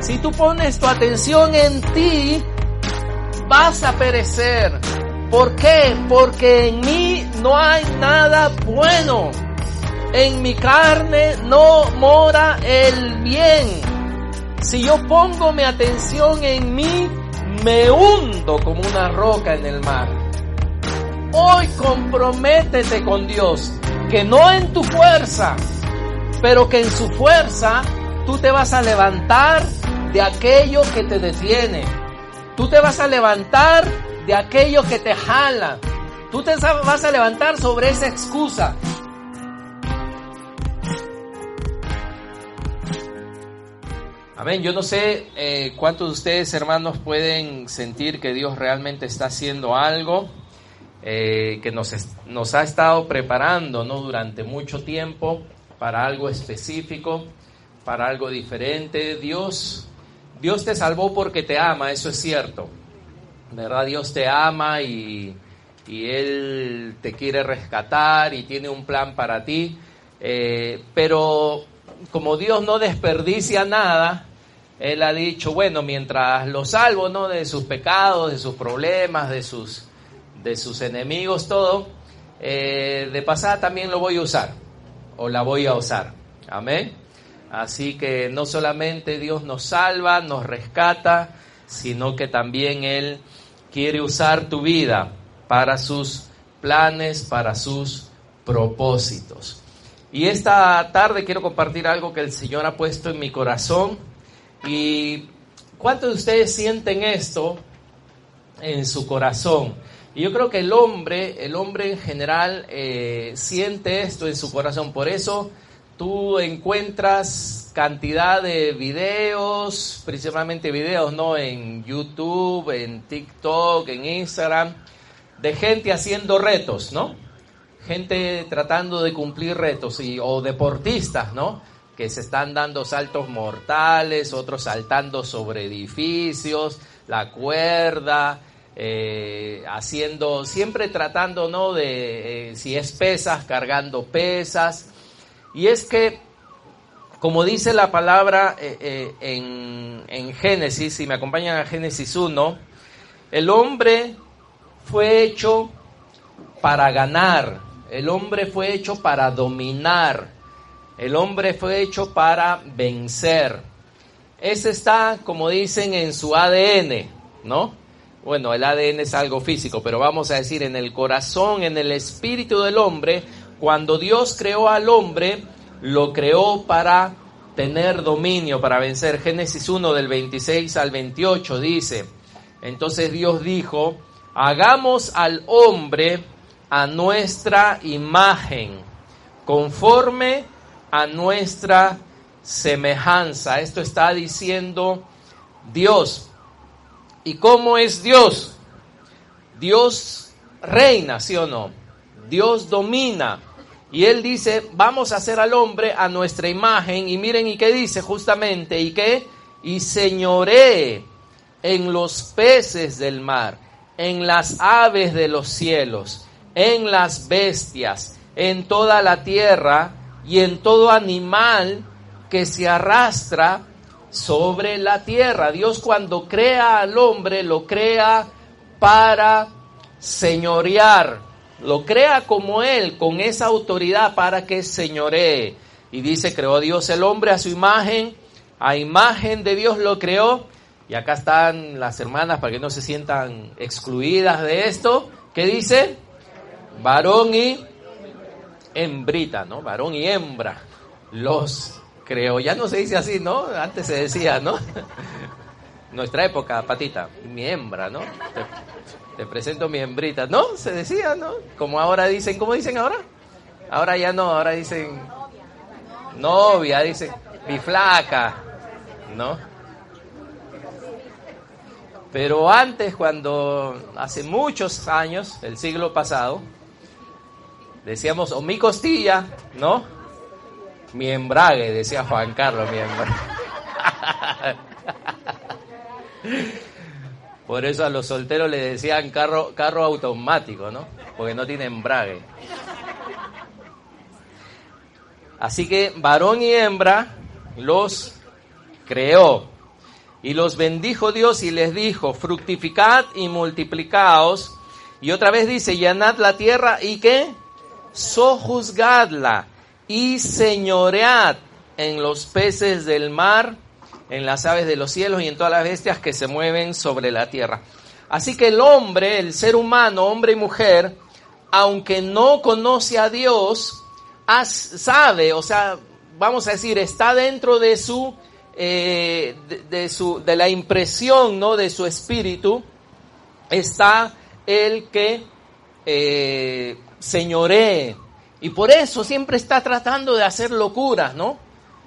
Si tú pones tu atención en ti, vas a perecer. ¿Por qué? Porque en mí no hay nada bueno. En mi carne no mora el bien. Si yo pongo mi atención en mí, me hundo como una roca en el mar. Hoy comprométete con Dios, que no en tu fuerza, pero que en su fuerza tú te vas a levantar de aquello que te detiene. Tú te vas a levantar de aquello que te jala. Tú te vas a levantar sobre esa excusa. Amén. Yo no sé cuántos de ustedes, hermanos, pueden sentir que Dios realmente está haciendo algo, que nos ha estado preparando, ¿no?, durante mucho tiempo para algo específico, para algo diferente. Dios te salvó porque te ama, eso es cierto, ¿verdad? Dios te ama y Él te quiere rescatar y tiene un plan para ti, pero como Dios no desperdicia nada, Él ha dicho, bueno, mientras lo salvo, ¿no?, de sus pecados, de sus problemas, de sus enemigos, todo, de pasada también lo voy a usar, o la voy a usar. Amén. Así que no solamente Dios nos salva, nos rescata, sino que también Él quiere usar tu vida para sus planes, para sus propósitos. Y esta tarde quiero compartir algo que el Señor ha puesto en mi corazón. ¿Y cuántos de ustedes sienten esto en su corazón? Y yo creo que el hombre en general siente esto en su corazón. Por eso tú encuentras cantidad de videos, principalmente videos, ¿no?, en YouTube, en TikTok, en Instagram, de gente haciendo retos, ¿no? Gente tratando de cumplir retos, o deportistas, ¿no?, que se están dando saltos mortales, otros saltando sobre edificios, la cuerda, haciendo, siempre tratando, ¿no?, de, si es pesas, cargando pesas. Y es que, como dice la palabra en Génesis, si me acompañan a Génesis 1, el hombre fue hecho para ganar, el hombre fue hecho para dominar, el hombre fue hecho para vencer. Ese está, como dicen, en su ADN, ¿no? Bueno, el ADN es algo físico, pero vamos a decir en el corazón, en el espíritu del hombre. Cuando Dios creó al hombre, lo creó para tener dominio, para vencer. Génesis 1 del 26 al 28 dice, entonces Dios dijo, hagamos al hombre a nuestra imagen, conforme a nuestra semejanza. Esto está diciendo Dios. ¿Y cómo es Dios? Dios reina, ¿sí o no? Dios domina. Y Él dice, vamos a hacer al hombre a nuestra imagen. Y miren, ¿y qué dice justamente? ¿Y qué? Y señoree en los peces del mar, en las aves de los cielos, en las bestias, en toda la tierra y en todo animal que se arrastra sobre la tierra. Dios, cuando crea al hombre, lo crea para señorear, lo crea como Él, con esa autoridad para que señoree. Y dice, creó Dios el hombre a su imagen, a imagen de Dios lo creó. Y acá están las hermanas para que no se sientan excluidas de esto. ¿Qué dice? Varón y hembrita, ¿no? Varón y hembra los creó. Ya no se dice así, ¿no? Antes se decía, ¿no? Nuestra época, Patita, mi hembra, ¿no? Te presento mi hembrita. No, se decía, ¿no? Como ahora dicen, ¿cómo dicen ahora? Ahora ya no, ahora dicen novia, dicen mi flaca, ¿no? Pero antes, cuando hace muchos años, el siglo pasado, decíamos, o mi costilla, ¿no? Mi embrague, decía Juan Carlos, mi embrague. Por eso a los solteros le decían carro automático, ¿no? Porque no tiene embrague. Así que varón y hembra los creó. Y los bendijo Dios y les dijo, fructificad y multiplicaos. Y otra vez dice, llenad la tierra y ¿qué? Sojuzgadla y señoread en los peces del mar, en las aves de los cielos y en todas las bestias que se mueven sobre la tierra. Así que el hombre, el ser humano, hombre y mujer, aunque no conoce a Dios, sabe, o sea, vamos a decir, está dentro de de la impresión, ¿no?, de su espíritu, está el que señoree. Y por eso siempre está tratando de hacer locuras, ¿no?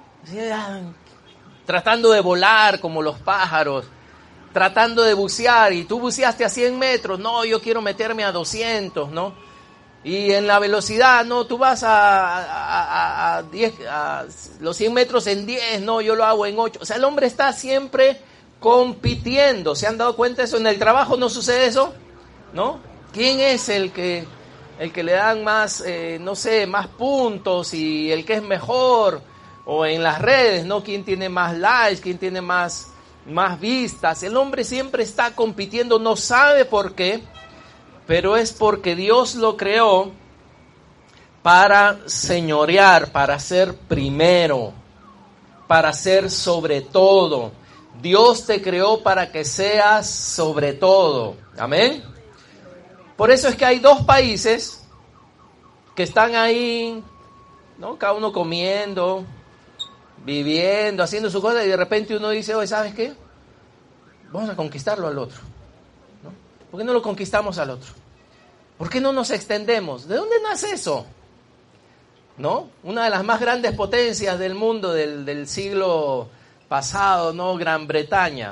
Tratando de volar como los pájaros, tratando de bucear, y tú buceaste a 100 metros, no, yo quiero meterme a 200, ¿no? Y en la velocidad, no, tú vas a los 100 metros en 10, no, yo lo hago en 8. O sea, el hombre está siempre compitiendo. ¿Se han dado cuenta de eso? ¿En el trabajo no sucede eso? ¿No? ¿Quién es el que le dan más, no sé, más puntos y el que es mejor? O en las redes, ¿no? ¿Quién tiene más likes? ¿Quién tiene más vistas? El hombre siempre está compitiendo, no sabe por qué, pero es porque Dios lo creó para señorear, para ser primero, para ser sobre todo. Dios te creó para que seas sobre todo. Amén. Por eso es que hay dos países que están ahí, ¿no? Cada uno comiendo, viviendo, haciendo su cosa, y de repente uno dice, oye, ¿sabes qué? Vamos a conquistarlo al otro, ¿no? ¿Por qué no lo conquistamos al otro? ¿Por qué no nos extendemos? ¿De dónde nace eso? ¿No? Una de las más grandes potencias del mundo del siglo pasado, ¿no? Gran Bretaña.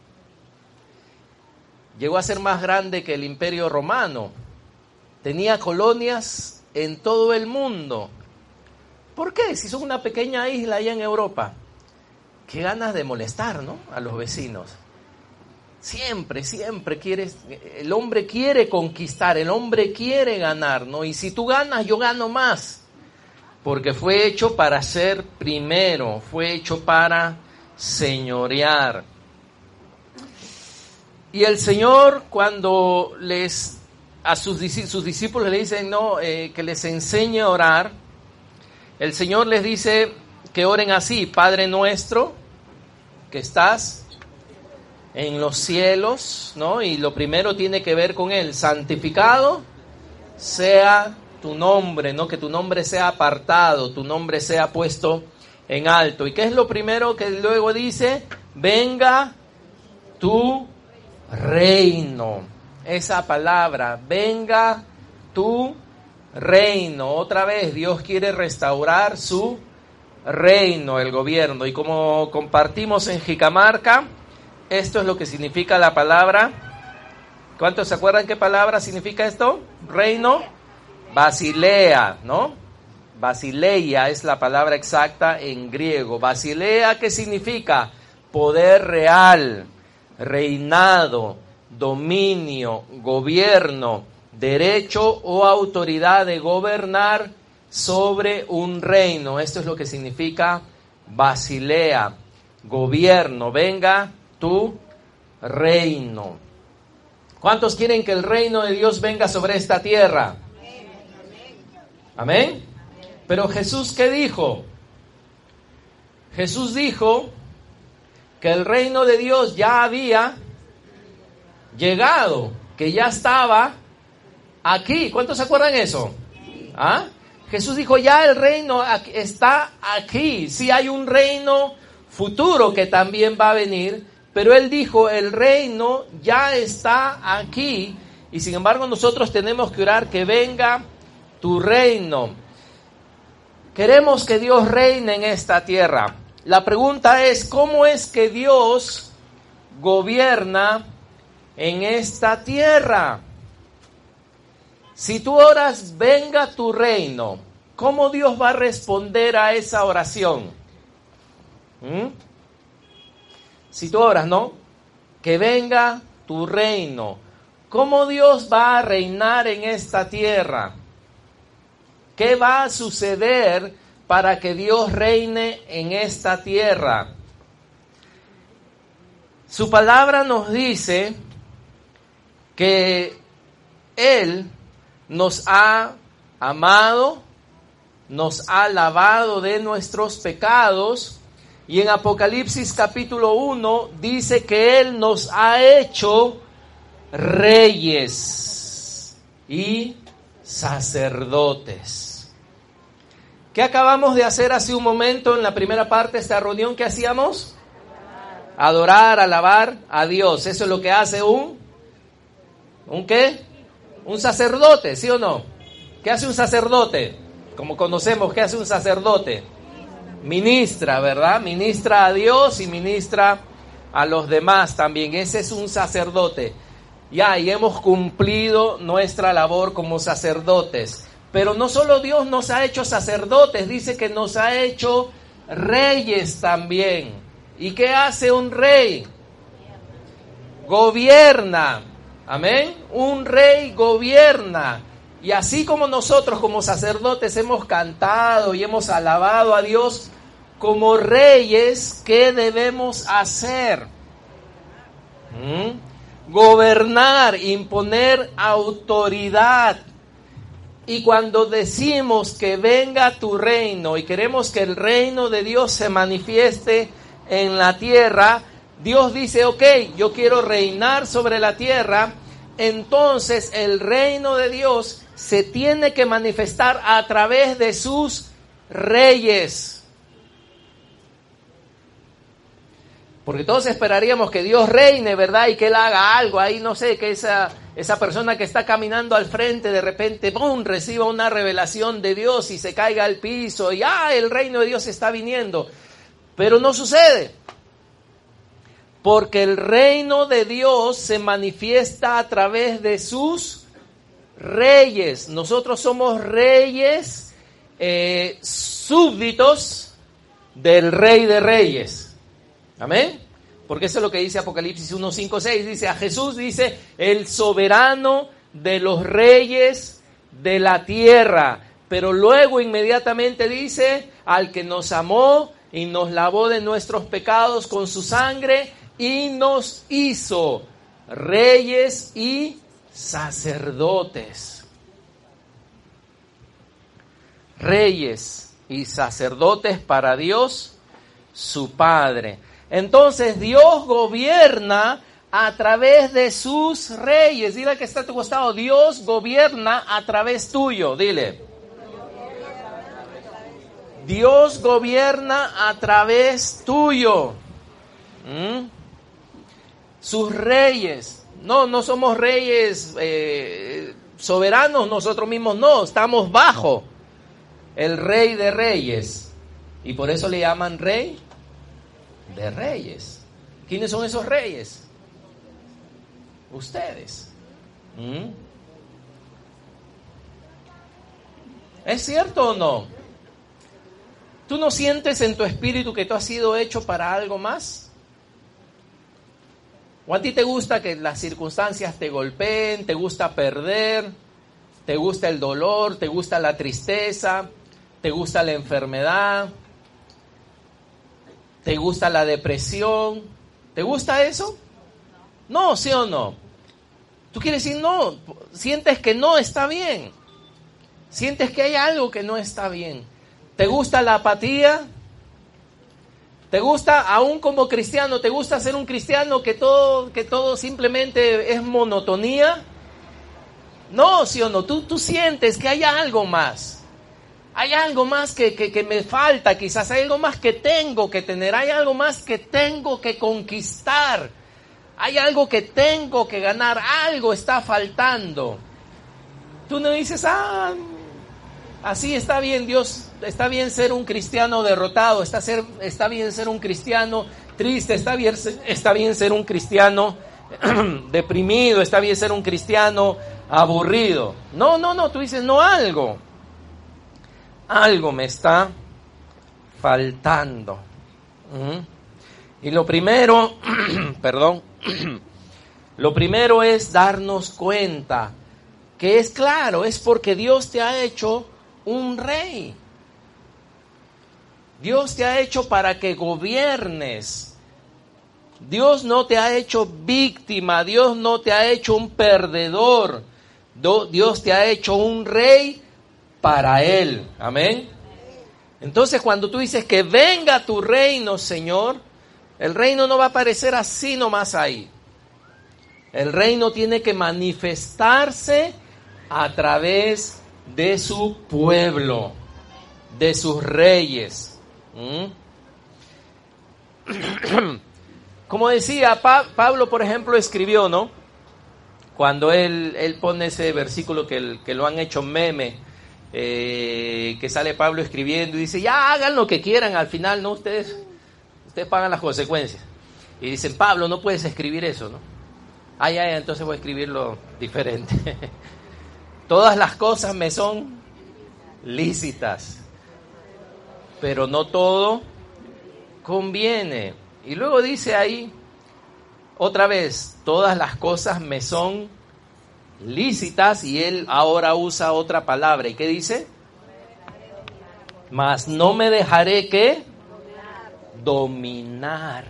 Llegó a ser más grande que el Imperio Romano. Tenía colonias en todo el mundo. ¿Por qué? Si son una pequeña isla allá en Europa. Qué ganas de molestar, ¿no?, a los vecinos. Siempre el hombre quiere conquistar, el hombre quiere ganar, ¿no? Y si tú ganas, yo gano más. Porque fue hecho para ser primero, fue hecho para señorear. Y el Señor, cuando a sus discípulos le dicen, no, que les enseñe a orar, el Señor les dice que oren así: Padre nuestro, que estás en los cielos, ¿no? Y lo primero tiene que ver con Él. Santificado sea tu nombre, ¿no? Que tu nombre sea apartado, tu nombre sea puesto en alto. ¿Y qué es lo primero que luego dice? Venga tu reino. Esa palabra, venga tu reino. Otra vez, Dios quiere restaurar su reino, el gobierno. Y como compartimos en Jicamarca, esto es lo que significa la palabra. ¿Cuántos se acuerdan qué palabra significa esto? Reino. Basilea, ¿no? Basileia es la palabra exacta en griego. Basilea, ¿qué significa? Poder real, reinado, dominio, gobierno, derecho o autoridad de gobernar sobre un reino. Esto es lo que significa Basilea, gobierno. Venga tu reino. ¿Cuántos quieren que el reino de Dios venga sobre esta tierra? Amén. Pero Jesús, ¿qué dijo? Jesús dijo que el reino de Dios ya había llegado, que ya estaba aquí. ¿Cuántos se acuerdan eso? ¿Ah? Jesús dijo, ya el reino está aquí. Sí hay un reino futuro que también va a venir, pero Él dijo, el reino ya está aquí. Y sin embargo nosotros tenemos que orar que venga tu reino. Queremos que Dios reine en esta tierra. La pregunta es, ¿cómo es que Dios gobierna en esta tierra? Si tú oras, venga tu reino, ¿cómo Dios va a responder a esa oración? Si tú oras, ¿no? Que venga tu reino, ¿cómo Dios va a reinar en esta tierra? ¿Qué va a suceder para que Dios reine en esta tierra? Su palabra nos dice que Él nos ha amado, nos ha lavado de nuestros pecados, y en Apocalipsis capítulo 1 dice que Él nos ha hecho reyes y sacerdotes. ¿Qué acabamos de hacer hace un momento en la primera parte de esta reunión? ¿Qué hacíamos? Adorar, alabar a Dios. Eso es lo que hace ¿un qué? Un sacerdote, ¿sí o no? ¿Qué hace un sacerdote? Como conocemos, ¿qué hace un sacerdote? Ministra, ¿verdad? Ministra a Dios y ministra a los demás también. Ese es un sacerdote. Ya, y hemos cumplido nuestra labor como sacerdotes. Pero no solo Dios nos ha hecho sacerdotes, dice que nos ha hecho reyes también. ¿Y qué hace un rey? Gobierna. Amén. Un rey gobierna. Y así como nosotros como sacerdotes hemos cantado y hemos alabado a Dios, como reyes, ¿qué debemos hacer? Gobernar, imponer autoridad. Y cuando decimos que venga tu reino y queremos que el reino de Dios se manifieste en la tierra, Dios dice, ok, yo quiero reinar sobre la tierra. Entonces el reino de Dios se tiene que manifestar a través de sus reyes. Porque todos esperaríamos que Dios reine, ¿verdad? Y que Él haga algo ahí, no sé, que esa persona que está caminando al frente de repente, ¡pum!, reciba una revelación de Dios y se caiga al piso y el reino de Dios está viniendo. Pero no sucede. Porque el reino de Dios se manifiesta a través de sus reyes. Nosotros somos reyes súbditos del Rey de Reyes. Amén. Porque eso es lo que dice Apocalipsis 1, 5, 6. Dice a Jesús, dice, el soberano de los reyes de la tierra. Pero luego inmediatamente dice, al que nos amó y nos lavó de nuestros pecados con su sangre y nos hizo reyes y sacerdotes. Reyes y sacerdotes para Dios, su Padre. Entonces Dios gobierna a través de sus reyes. Dile al que está a tu costado, Dios gobierna a través tuyo. Dile. Dios gobierna a través tuyo. Sus reyes. No somos reyes soberanos nosotros mismos, no. Estamos bajo el Rey de Reyes. Y por eso le llaman Rey de Reyes. ¿Quiénes son esos reyes? Ustedes. ¿Es cierto o no? ¿Tú no sientes en tu espíritu que tú has sido hecho para algo más? ¿O a ti te gusta que las circunstancias te golpeen, te gusta perder, te gusta el dolor, te gusta la tristeza, te gusta la enfermedad, te gusta la depresión? ¿Te gusta eso? No, ¿sí o no? Tú quieres decir no, sientes que no está bien, sientes que hay algo que no está bien. ¿Te gusta la apatía? ¿Te gusta, aún como cristiano, te gusta ser un cristiano que todo simplemente es monotonía? No, ¿sí o no? Tú sientes que hay algo más. Hay algo más que me falta, quizás hay algo más que tengo que tener, hay algo más que tengo que conquistar, hay algo que tengo que ganar, algo está faltando. Tú no dices, así está bien, Dios, está bien ser un cristiano derrotado, está bien ser un cristiano triste, está bien ser un cristiano deprimido, está bien ser un cristiano aburrido. No, tú dices, no, algo me está faltando. Y lo primero, lo primero es darnos cuenta que es claro, es porque Dios te ha hecho un rey. Dios te ha hecho para que gobiernes. Dios no te ha hecho víctima, Dios no te ha hecho un perdedor, Dios te ha hecho un rey para Él. Amén. Entonces cuando tú dices que venga tu reino, Señor, el reino no va a aparecer así nomás ahí. El reino tiene que manifestarse a través de su pueblo, de sus reyes. Como decía, Pablo, por ejemplo, escribió, ¿no? Cuando él pone ese versículo que lo han hecho meme, que sale Pablo escribiendo y dice, ya hagan lo que quieran, al final, ¿no? Ustedes pagan las consecuencias. Y dicen, Pablo, no puedes escribir eso, ¿no? Entonces voy a escribirlo diferente. Todas las cosas me son lícitas, pero no todo conviene. Y luego dice ahí, otra vez, todas las cosas me son lícitas, y él ahora usa otra palabra. ¿Y qué dice? Mas no me dejaré, ¿qué? Dominar.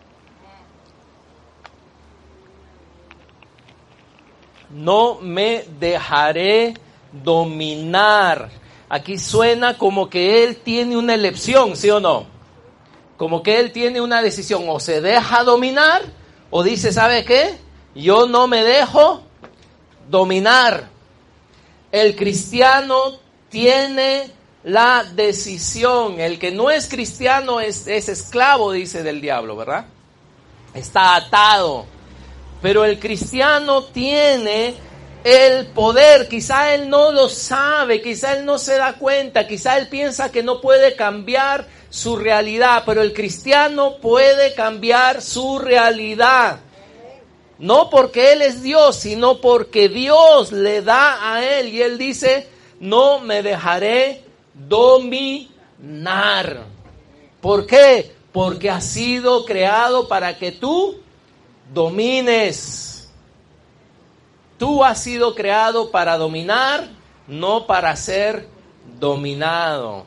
No me dejaré dominar. Aquí suena como que él tiene una elección, ¿sí o no? Como que él tiene una decisión. O se deja dominar, o dice, ¿sabe qué? Yo no me dejo dominar. El cristiano tiene la decisión. El que no es cristiano es esclavo, dice, del diablo, ¿verdad? Está atado. Pero el cristiano tiene el poder. Quizá él no lo sabe, quizá él no se da cuenta, quizá él piensa que no puede cambiar su realidad, pero el cristiano puede cambiar su realidad. No porque él es Dios, sino porque Dios le da a él. Y él dice, no me dejaré dominar. ¿Por qué? Porque has sido creado para que tú domines. Tú has sido creado para dominar, no para ser dominado.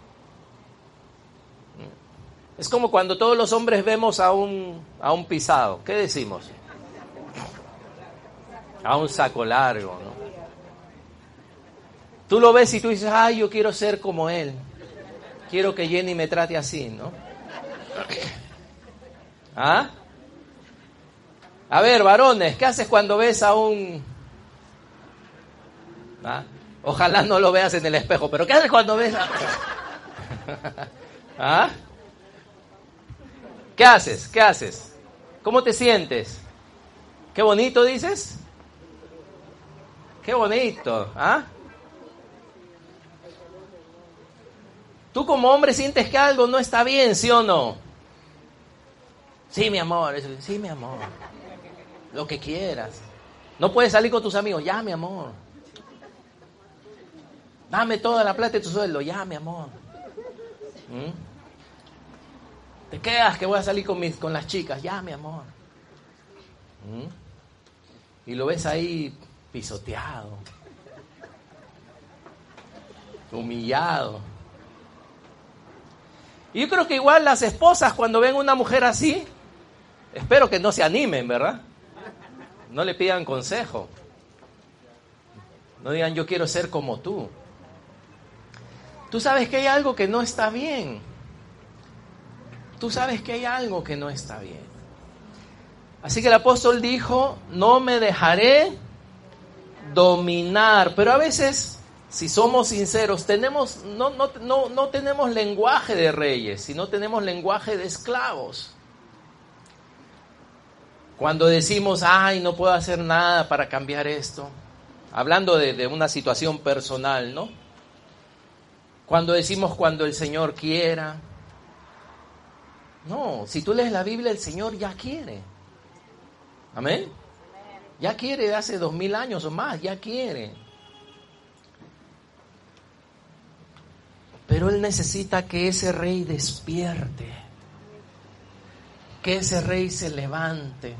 Es como cuando todos los hombres vemos a un pisado. ¿Qué decimos? A un saco largo, ¿no? Tú lo ves y tú dices, ay, yo quiero ser como él. Quiero que Jenny me trate así, ¿no? ¿Ah? A ver, varones, ¿qué haces cuando ves a un... ¿Ah? Ojalá no lo veas en el espejo, pero ¿qué haces cuando ves a... ¿Ah? ¿Qué haces? ¿Qué haces? ¿Cómo te sientes? ¿Qué bonito dices? ¡Qué bonito! ¿Ah? Tú como hombre sientes que algo no está bien, ¿sí o no? Sí, mi amor. Sí, mi amor. Lo que quieras. No puedes salir con tus amigos. Ya, mi amor. Dame toda la plata de tu sueldo. Ya, mi amor. ¿Te quedas que voy a salir con las chicas? Ya, mi amor. Y lo ves ahí pisoteado, humillado. Y yo creo que igual las esposas, cuando ven una mujer así, espero que no se animen, ¿verdad? No le pidan consejo. No digan, yo quiero ser como tú. Tú sabes que hay algo que no está bien. Tú sabes que hay algo que no está bien. Así que el apóstol dijo, no me dejaré dominar. Pero a veces, si somos sinceros, no tenemos lenguaje de reyes, sino tenemos lenguaje de esclavos. Cuando decimos, ay, no puedo hacer nada para cambiar esto, hablando de una situación personal, ¿no? Cuando decimos, cuando el Señor quiera. No, si tú lees la Biblia, el Señor ya quiere. Amén. Ya quiere de hace 2000 años o más, ya quiere. Pero Él necesita que ese rey despierte, que ese rey se levante.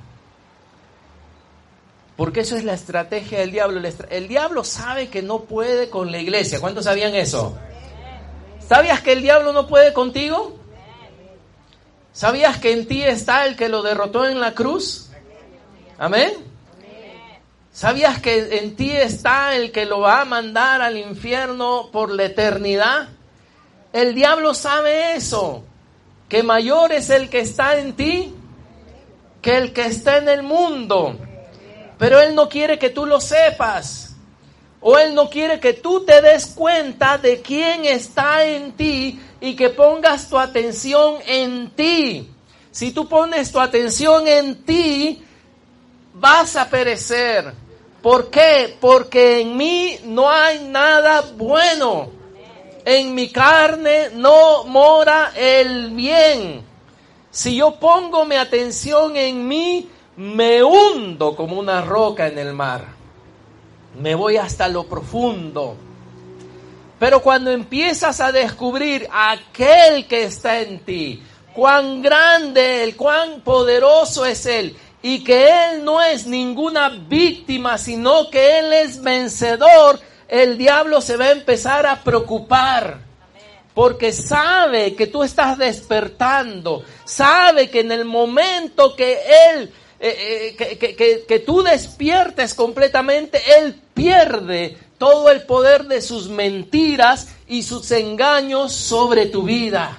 Porque eso es la estrategia del diablo. El diablo sabe que no puede con la iglesia. ¿Cuántos sabían eso? ¿Sabías que el diablo no puede contigo? ¿Sabías que en ti está el que lo derrotó en la cruz? Amén. ¿Sabías que en ti está el que lo va a mandar al infierno por la eternidad? El diablo sabe eso, que mayor es el que está en ti que el que está en el mundo. Pero él no quiere que tú lo sepas, o él no quiere que tú te des cuenta de quién está en ti y que pongas tu atención en ti. Si tú pones tu atención en ti, vas a perecer. ¿Por qué? Porque en mí no hay nada bueno. En mi carne no mora el bien. Si yo pongo mi atención en mí, me hundo como una roca en el mar. Me voy hasta lo profundo. Pero cuando empiezas a descubrir aquel que está en ti, cuán grande Él, cuán poderoso es Él, y que Él no es ninguna víctima, sino que Él es vencedor, el diablo se va a empezar a preocupar. Porque sabe que tú estás despertando, sabe que en el momento que Él, que tú despiertes completamente, Él pierde todo el poder de sus mentiras y sus engaños sobre tu vida.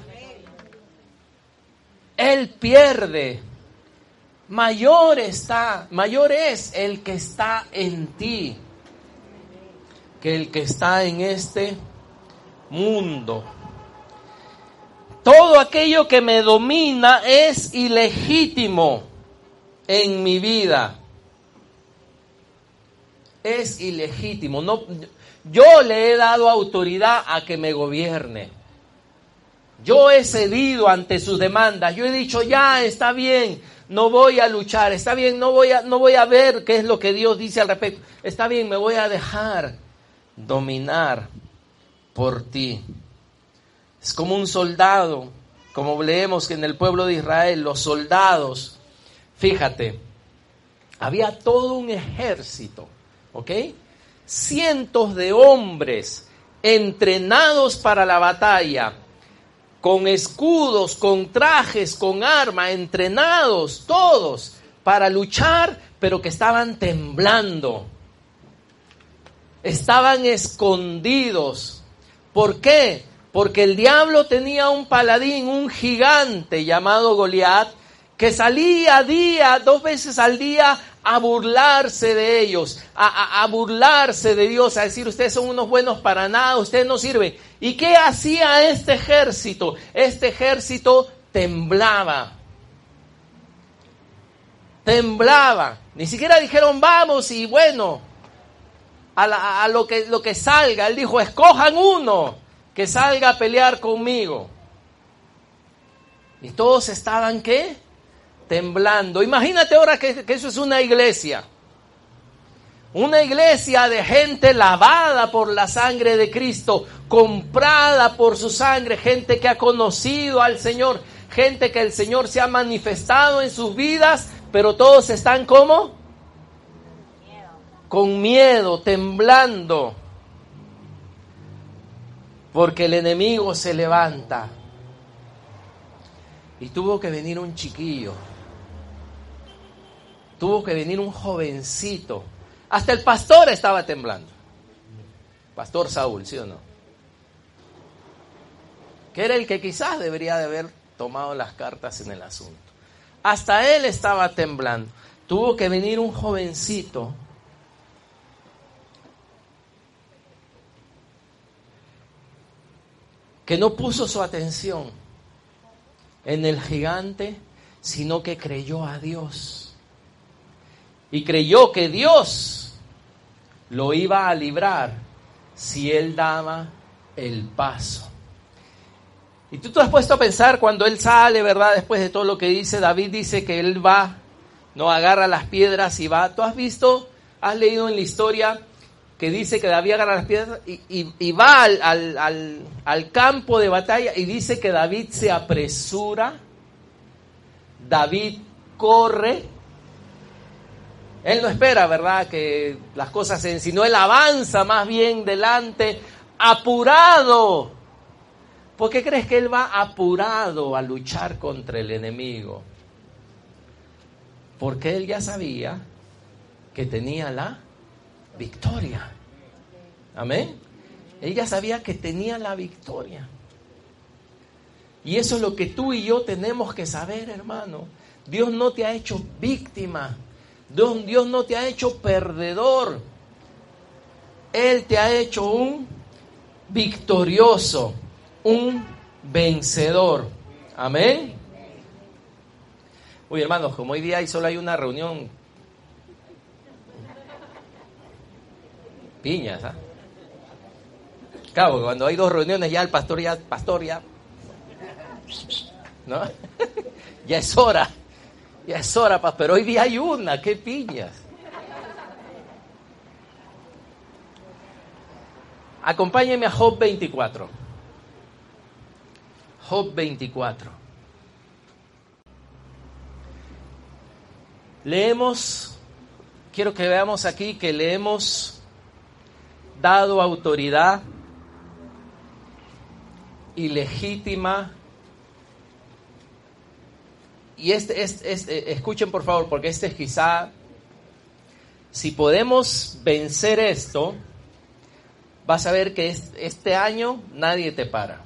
Él pierde. Mayor es el que está en ti que el que está en este mundo. Todo aquello que me domina es ilegítimo en mi vida. Es ilegítimo. No, yo le he dado autoridad a que me gobierne. Yo he cedido ante sus demandas. Yo he dicho, ya, está bien, no voy a luchar. Está bien, no voy a ver qué es lo que Dios dice al respecto. Está bien, me voy a dejar dominar por ti. Es como un soldado, como leemos que en el pueblo de Israel, los soldados, fíjate, había todo un ejército, ¿ok? Cientos de hombres entrenados para la batalla, con escudos, con trajes, con armas, entrenados todos para luchar, pero que estaban temblando. Estaban escondidos. ¿Por qué? Porque el diablo tenía un paladín, un gigante llamado Goliat, que salía dos veces al día a burlarse de ellos, a burlarse de Dios, a decir, ustedes son unos buenos para nada, ustedes no sirven. ¿Y qué hacía este ejército? Este ejército temblaba. Temblaba. Ni siquiera dijeron, vamos, y bueno, a lo que salga. Él dijo, escojan uno que salga a pelear conmigo. Y todos estaban, ¿qué? Temblando. Imagínate ahora que eso es una iglesia. Una iglesia de gente lavada por la sangre de Cristo, comprada por su sangre, gente que ha conocido al Señor, gente que el Señor se ha manifestado en sus vidas, pero todos están ¿cómo? Con miedo, temblando. Porque el enemigo se levanta. Y tuvo que venir un chiquillo. Tuvo que venir un jovencito. Hasta el pastor estaba temblando. Pastor Saúl, ¿sí o no? Que era el que quizás debería de haber tomado las cartas en el asunto. Hasta él estaba temblando. Tuvo que venir un jovencito que no puso su atención en el gigante, sino que creyó a Dios. Y creyó que Dios lo iba a librar si él daba el paso. Y tú te has puesto a pensar cuando él sale, ¿verdad? Después de todo lo que dice, David dice que él va, no agarra las piedras y va. ¿Tú has visto, has leído en la historia que dice que David agarra las piedras y va al campo de batalla y dice que David se apresura, David corre? Él no espera, ¿verdad?, que las cosas sino él avanza más bien delante, apurado, ¿Por qué crees que él va apurado a luchar contra el enemigo? Porque él ya sabía que tenía la victoria. Amén. Él ya sabía que tenía la victoria. Y eso es lo que tú y yo tenemos que saber, hermano. Dios no te ha hecho víctima. Dios no te ha hecho perdedor. Él te ha hecho un victorioso, un vencedor. Amén. Uy, hermanos, como hoy día solo hay una reunión. Piñas, ¿ah? Claro, cuando hay dos reuniones ya el pastor ya, ¿no? Ya es hora, pero hoy día hay una, qué piñas. Acompáñenme a Job 24. Job 24. Quiero que veamos aquí que le hemos dado autoridad ilegítima. Y escuchen por favor, porque es quizá, si podemos vencer esto, vas a ver que este año nadie te para.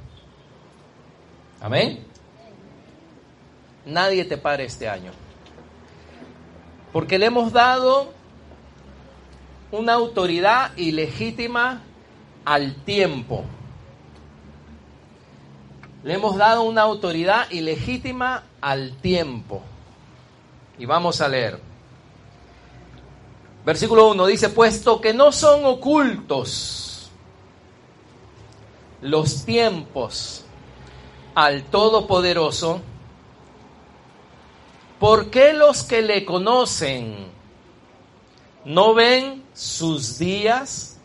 Amén. Nadie te para este año. Porque le hemos dado una autoridad ilegítima al tiempo. Le hemos dado una autoridad ilegítima al tiempo. Y vamos a leer. Versículo 1 dice, puesto que no son ocultos los tiempos al Todopoderoso, ¿por qué los que le conocen no ven sus días?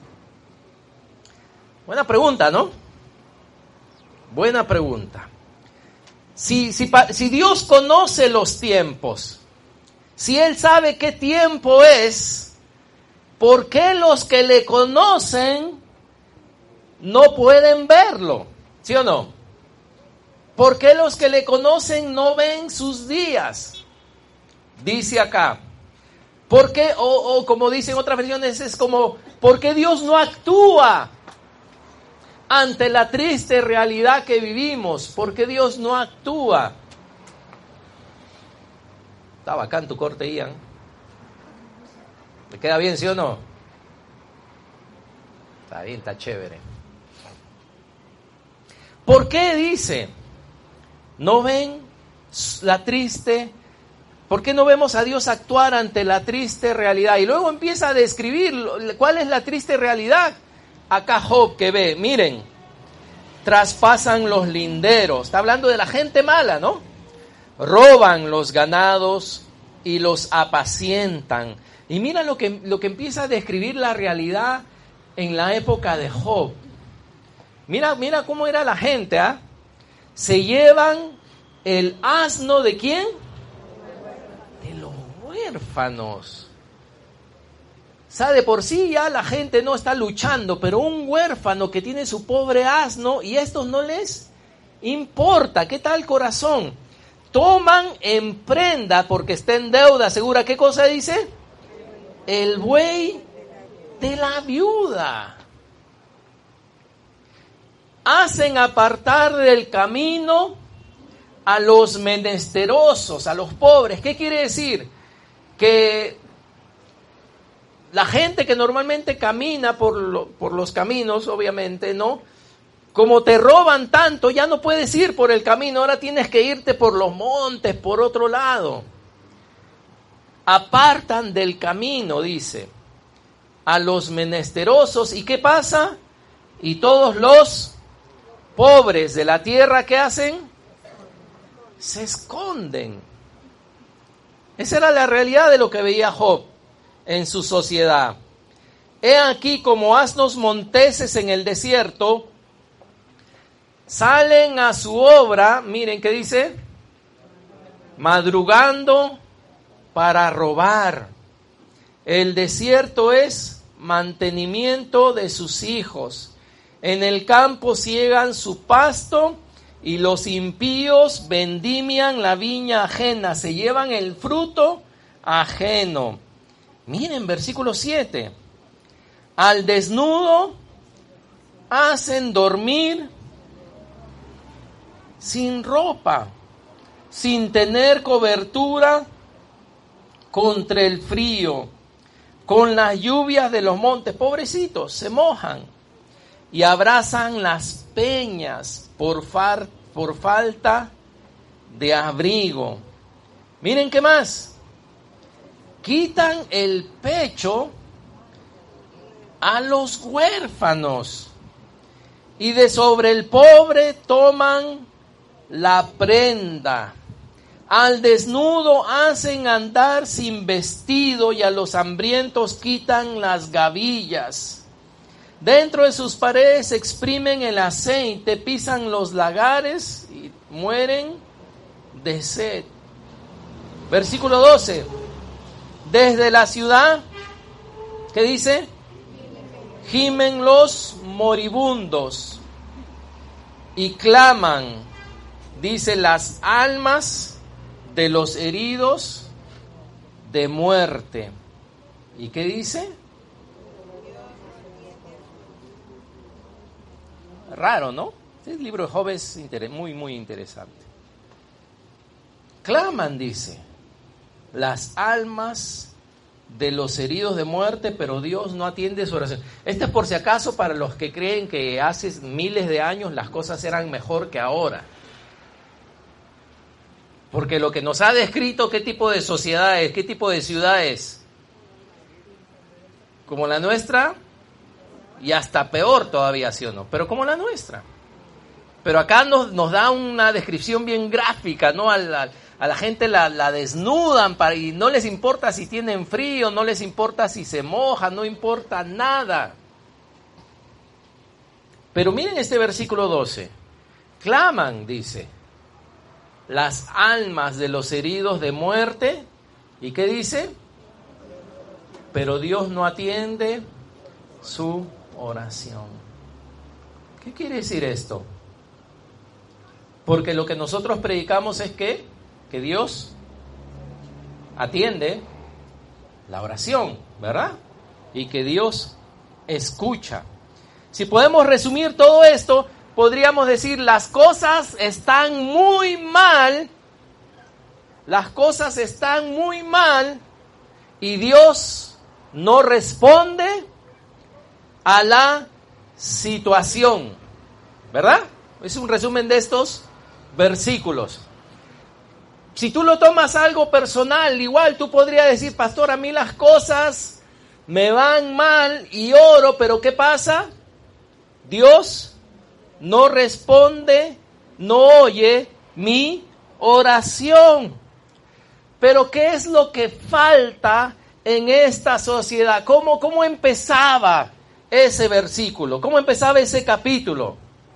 Buena pregunta, ¿no? Buena pregunta. Si Dios conoce los tiempos, si Él sabe qué tiempo es, ¿por qué los que le conocen no pueden verlo? ¿Sí o no? ¿Por qué los que le conocen no ven sus días? Dice acá. ¿Por qué? O como dicen otras versiones, es como, ¿por qué Dios no actúa ante la triste realidad que vivimos? ¿Por qué Dios no actúa? Está bacán tu corte, Ian. ¿Me queda bien, sí o no? Está bien, está chévere. ¿Por qué dice? ¿No ven la triste? ¿Por qué no vemos a Dios actuar ante la triste realidad? Y luego empieza a describir cuál es la triste realidad. Acá Job que ve, miren, traspasan los linderos. Está hablando de la gente mala, ¿no? Roban los ganados y los apacientan. Y mira lo que empieza a describir la realidad en la época de Job. Mira cómo era la gente, ¿ah? Se llevan el asno ¿de quién? De los huérfanos. O sea, de por sí ya la gente no está luchando, pero un huérfano que tiene su pobre asno y a estos no les importa. ¿Qué tal corazón? Toman en prenda porque está en deuda segura. ¿Qué cosa dice? El buey de la viuda. Hacen apartar del camino a los menesterosos, a los pobres. ¿Qué quiere decir? Que la gente que normalmente camina por los caminos, obviamente, ¿no? Como te roban tanto, ya no puedes ir por el camino, ahora tienes que irte por los montes, por otro lado. Apartan del camino, dice, a los menesterosos. ¿Y qué pasa? Y todos los pobres de la tierra, ¿qué hacen? Se esconden. Esa era la realidad de lo que veía Job en su sociedad. He aquí como asnos monteses en el desierto, salen a su obra, miren qué dice, madrugando para robar. El desierto es mantenimiento de sus hijos. En el campo ciegan su pasto y los impíos vendimian la viña ajena, se llevan el fruto ajeno. Miren, versículo 7. Al desnudo hacen dormir sin ropa, sin tener cobertura contra el frío, con las lluvias de los montes. Pobrecitos, se mojan y abrazan las peñas por falta de abrigo. Miren qué más. Quitan el pecho a los huérfanos y de sobre el pobre toman la prenda. Al desnudo hacen andar sin vestido y a los hambrientos quitan las gavillas. Dentro de sus paredes exprimen el aceite, pisan los lagares y mueren de sed. Versículo 12. Desde la ciudad, ¿qué dice? Gimen los moribundos y claman, dice, las almas de los heridos de muerte. ¿Y qué dice? Raro, ¿no? Este libro de Job es muy, muy interesante. Claman, dice, las almas de los heridos de muerte, pero Dios no atiende su oración. Este es por si acaso para los que creen que hace miles de años las cosas eran mejor que ahora. Porque lo que nos ha descrito, ¿qué tipo de sociedad es? ¿Qué tipo de ciudad es? Como la nuestra, y hasta peor todavía, ¿sí o no? Pero como la nuestra. Pero acá nos da una descripción bien gráfica, ¿no? A la gente la desnudan y no les importa si tienen frío, no les importa si se mojan, no importa nada. Pero miren este versículo 12. Claman, dice, las almas de los heridos de muerte. ¿Y qué dice? Pero Dios no atiende su oración. ¿Qué quiere decir esto? Porque lo que nosotros predicamos es que Dios atiende la oración, ¿verdad? Y que Dios escucha. Si podemos resumir todo esto, podríamos decir, las cosas están muy mal, y Dios no responde a la situación, ¿verdad? Es un resumen de estos versículos. Si tú lo tomas algo personal, igual tú podrías decir, pastor, a mí las cosas me van mal y oro, pero ¿qué pasa? Dios no responde, no oye mi oración. Pero ¿qué es lo que falta en esta sociedad? ¿Cómo empezaba ese versículo? ¿Cómo empezaba ese capítulo?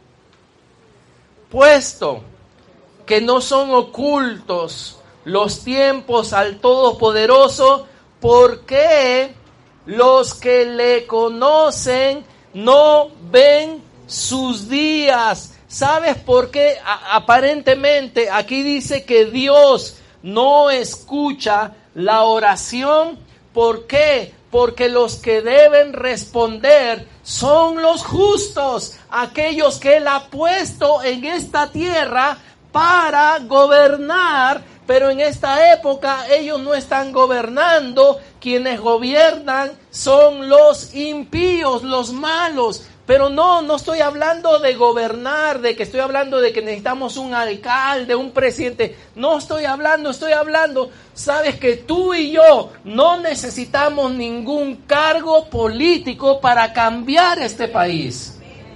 Puesto que no son ocultos los tiempos al Todopoderoso, ¿por qué los que le conocen no ven sus días? ¿Sabes por qué? Aparentemente aquí dice que Dios no escucha la oración. ¿Por qué? Porque los que deben responder son los justos, aquellos que Él ha puesto en esta tierra para gobernar, pero en esta época ellos no están gobernando. Quienes gobiernan son los impíos, los malos. Pero no estoy hablando de gobernar, de que estoy hablando de que necesitamos un alcalde, un presidente. No estoy hablando, sabes que tú y yo no necesitamos ningún cargo político para cambiar este país.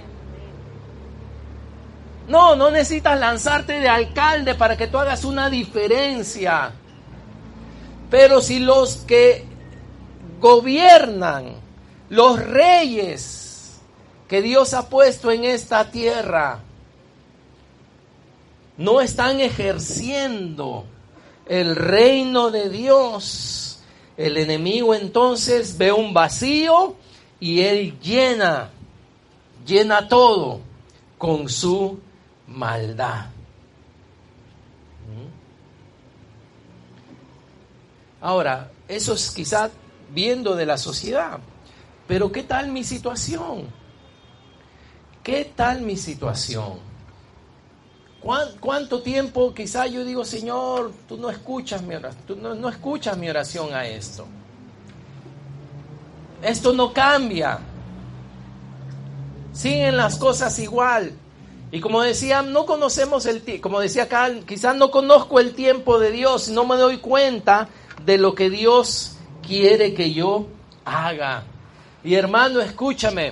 No necesitas lanzarte de alcalde para que tú hagas una diferencia. Pero si los que gobiernan, los reyes que Dios ha puesto en esta tierra, no están ejerciendo el reino de Dios, el enemigo entonces ve un vacío y él llena llena todo con su maldad. Ahora, eso es quizá viendo de la sociedad, pero ¿qué tal mi situación? ¿Qué tal mi situación? ¿Cuánto tiempo quizá yo digo, Señor, tú no escuchas mi oración, tú no escuchas mi oración a esto? Esto no cambia. Siguen las cosas igual. Y como decía, no conocemos el tiempo, como decía acá, quizás no conozco el tiempo de Dios, no me doy cuenta de lo que Dios quiere que yo haga. Y hermano, escúchame,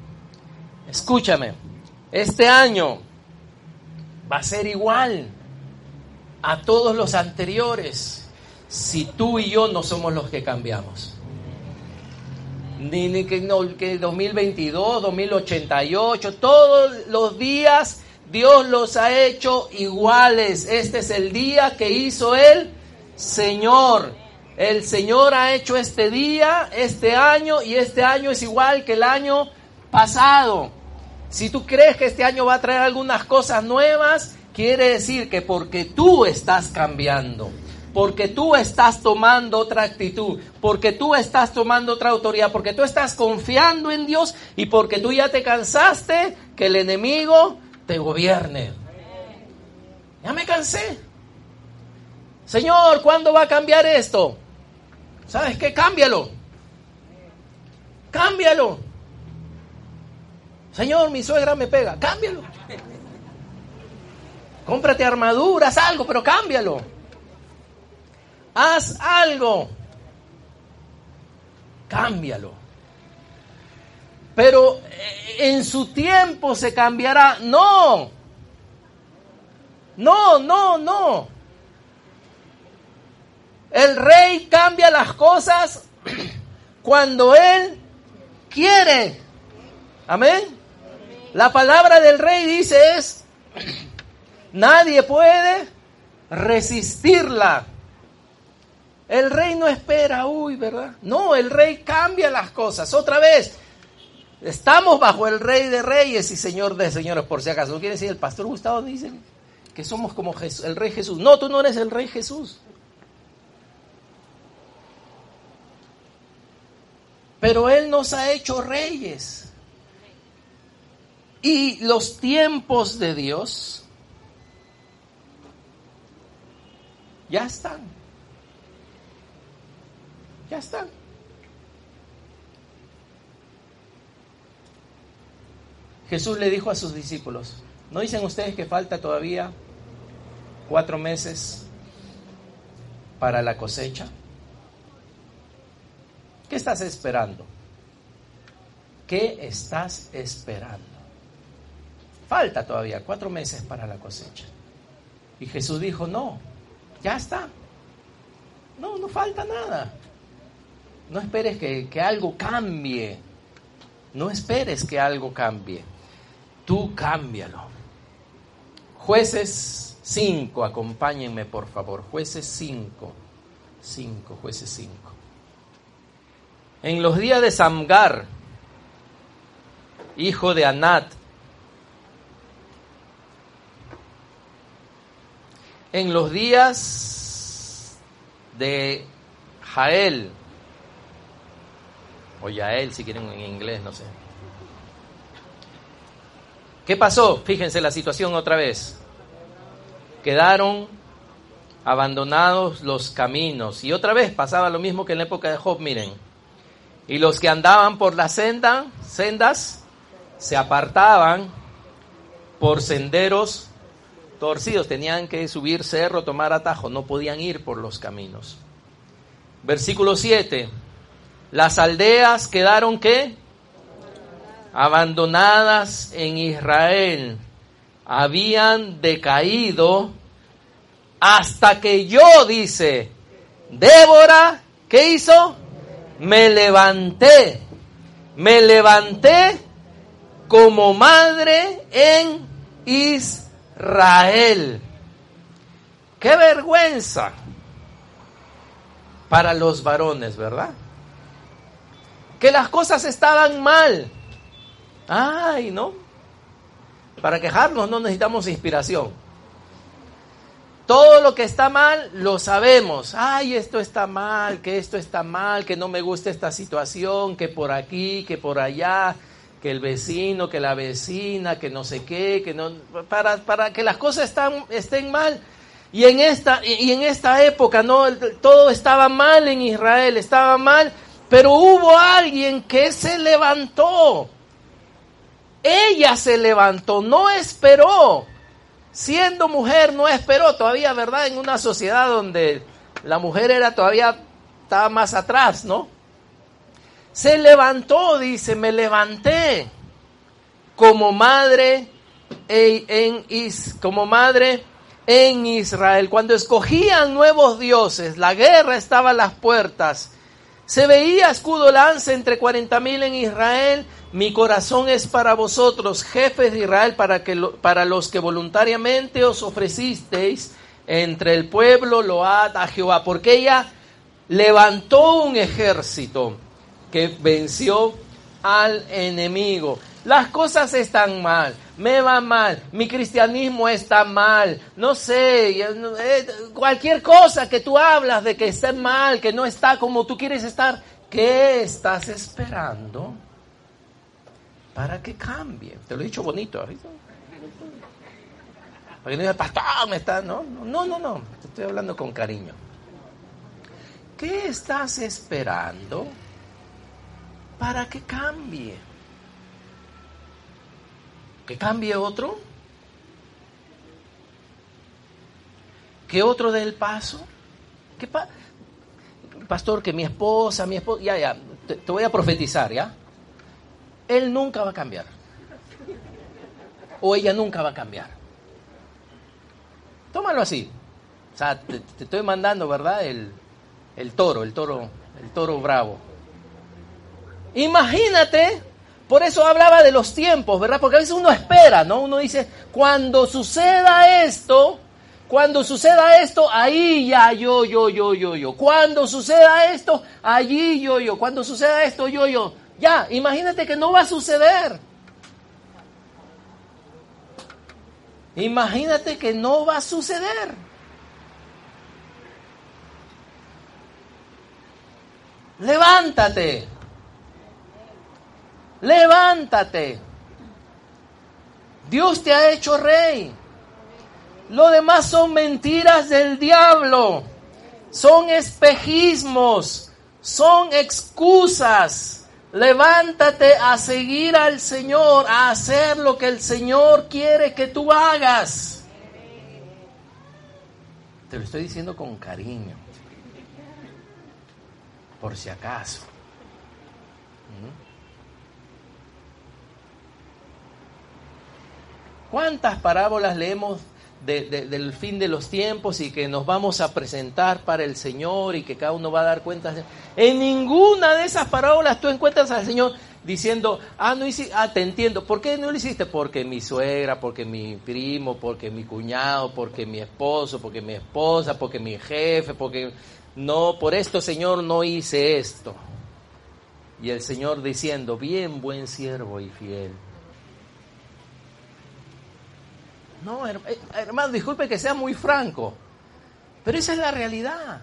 este año va a ser igual a todos los anteriores si tú y yo no somos los que cambiamos. Ni que 2022, 2088, todos los días Dios los ha hecho iguales. Este es el día que hizo el Señor. El Señor ha hecho este día, este año, y este año es igual que el año pasado. Si tú crees que este año va a traer algunas cosas nuevas, quiere decir que porque tú estás cambiando, porque tú estás tomando otra actitud, porque tú estás tomando otra autoridad, porque tú estás confiando en Dios y porque tú ya te cansaste que el enemigo te gobierne. Ya me cansé. Señor, ¿cuándo va a cambiar esto? ¿Sabes qué? Cámbialo. Señor, mi suegra me pega. Cámbialo. Cómprate armaduras, algo, pero cámbialo. Haz algo. Cámbialo. Pero en su tiempo se cambiará. No. El rey cambia las cosas cuando él quiere. Amén. La palabra del rey dice es: nadie puede resistirla. El rey no espera, ¿verdad? No, el rey cambia las cosas. Otra vez, estamos bajo el Rey de Reyes y Señor de Señores, por si acaso. ¿No quiere decir el pastor Gustavo? Dice que somos como Jesús, el Rey Jesús. No, tú no eres el Rey Jesús. Pero Él nos ha hecho reyes. Y los tiempos de Dios ya están. Jesús le dijo a sus discípulos: ¿no dicen ustedes que falta todavía 4 meses para la cosecha? ¿Qué estás esperando? ¿Qué estás esperando? Falta todavía 4 meses para la cosecha. Y Jesús dijo: no, ya está. No falta nada. No esperes que algo cambie. No esperes que algo cambie. Tú cámbialo. Jueces 5, acompáñenme por favor. Jueces 5. Jueces 5. En los días de Samgar, hijo de Anat, en los días de Jael, o Yael si quieren en inglés, no sé. ¿Qué pasó? Fíjense la situación otra vez. Quedaron abandonados los caminos. Y otra vez pasaba lo mismo que en la época de Job, miren. Y los que andaban por las sendas se apartaban por senderos torcidos. Tenían que subir cerro, tomar atajo. No podían ir por los caminos. Versículo 7. Las aldeas quedaron, ¿qué? Abandonadas en Israel. Habían decaído hasta que yo, dice Débora, ¿qué hizo? Me levanté como madre en Israel. ¡Qué vergüenza para los varones!, ¿verdad? Que las cosas estaban mal. Ay, ¿no? Para quejarnos no necesitamos inspiración. Todo lo que está mal lo sabemos. Ay, esto está mal, que no me gusta esta situación, que por aquí, que por allá, que el vecino, que la vecina, que no sé qué, que no, para que las cosas estén mal. Y en esta época, no, todo estaba mal en Israel, estaba mal, pero hubo alguien que se levantó. Ella se levantó, no esperó. Siendo mujer no esperó todavía, ¿verdad? En una sociedad donde la mujer estaba más atrás, ¿no? Se levantó, dice, me levanté como madre en Israel. Cuando escogían nuevos dioses, la guerra estaba a las puertas. Se veía escudo lanza entre 40,000 en Israel. Mi corazón es para vosotros, jefes de Israel, para los que voluntariamente os ofrecisteis entre el pueblo, load a Jehová. Porque ella levantó un ejército que venció al enemigo. Las cosas están mal, me va mal, mi cristianismo está mal, no sé, cualquier cosa que tú hablas de que esté mal, que no está como tú quieres estar, ¿qué estás esperando para que cambie? Te lo he dicho bonito, ¿ahorita? Para que no digas, pastor, no, te estoy hablando con cariño. ¿Qué estás esperando para que cambie? ¿Que cambie otro? ¿Que otro dé el paso? Pastor, que mi esposa, ya, te voy a profetizar, ¿ya? Él nunca va a cambiar. O ella nunca va a cambiar. Tómalo así. O sea, te estoy mandando, ¿verdad? El toro bravo. Imagínate. Por eso hablaba de los tiempos, ¿verdad? Porque a veces uno espera, ¿no? Uno dice, cuando suceda esto, ahí ya yo. Cuando suceda esto, allí yo. Cuando suceda esto, yo. Ya, imagínate que no va a suceder. Imagínate que no va a suceder. Levántate. Levántate. Dios te ha hecho rey. Lo demás son mentiras del diablo. Son espejismos. Son excusas. Levántate a seguir al Señor, a hacer lo que el Señor quiere que tú hagas. Te lo estoy diciendo con cariño. Por si acaso. ¿Cuántas parábolas leemos del fin de los tiempos y que nos vamos a presentar para el Señor y que cada uno va a dar cuentas? En ninguna de esas parábolas tú encuentras al Señor diciendo, no hiciste, te entiendo. ¿Por qué no lo hiciste? Porque mi suegra, porque mi primo, porque mi cuñado, porque mi esposo, porque mi esposa, porque mi jefe, porque no, por esto, Señor, no hice esto. Y el Señor diciendo, bien, buen siervo y fiel. No, hermano, disculpe que sea muy franco, pero esa es la realidad.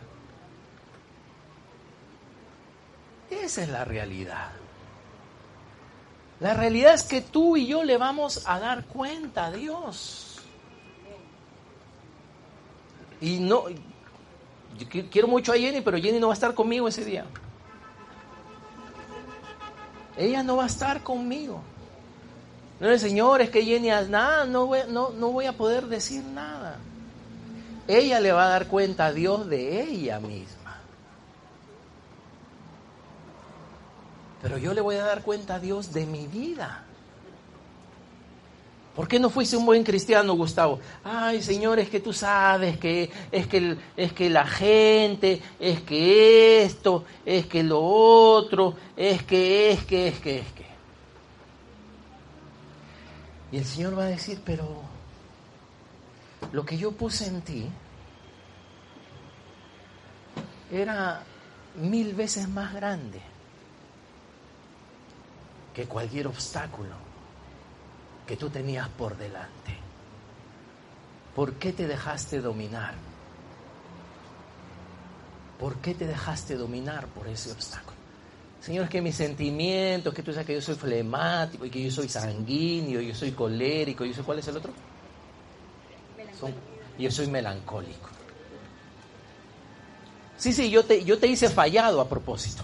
Esa es la realidad. La realidad es que tú y yo le vamos a dar cuenta a Dios. Y no, yo quiero mucho a Jenny, pero Jenny no va a estar conmigo ese día. Ella no va a estar conmigo. No, Señor, es que Jenny, nada, no voy a poder decir nada. Ella le va a dar cuenta a Dios de ella misma. Pero yo le voy a dar cuenta a Dios de mi vida. ¿Por qué no fuiste un buen cristiano, Gustavo? Ay, Señor, es que tú sabes que es que la gente, es que esto, es que lo otro, es que. Y el Señor va a decir, pero lo que yo puse en ti era 1000 veces más grande que cualquier obstáculo. que tú tenías por delante. ¿Por qué te dejaste dominar? ¿Por qué te dejaste dominar por ese obstáculo? Señor, es que mis sentimientos, que tú sabes que yo soy flemático, y que yo soy sanguíneo, yo soy colérico, yo soy, ¿cuál es el otro? Yo soy melancólico. Sí, yo te hice fallado a propósito.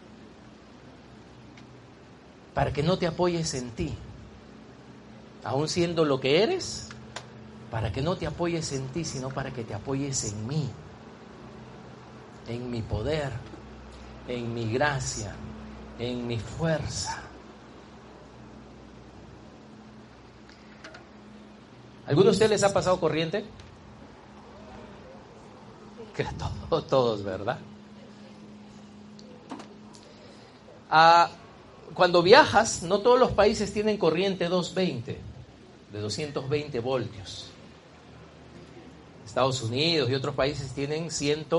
Para que no te apoyes en ti. Aún siendo lo que eres, para que no te apoyes en ti, sino para que te apoyes en mí. En mi poder, en mi gracia, en mi fuerza. ¿Alguno de ustedes les ha pasado corriente? Que todos, ¿verdad? Cuando viajas, no todos los países tienen corriente 220, de 220 voltios. Estados Unidos y otros países tienen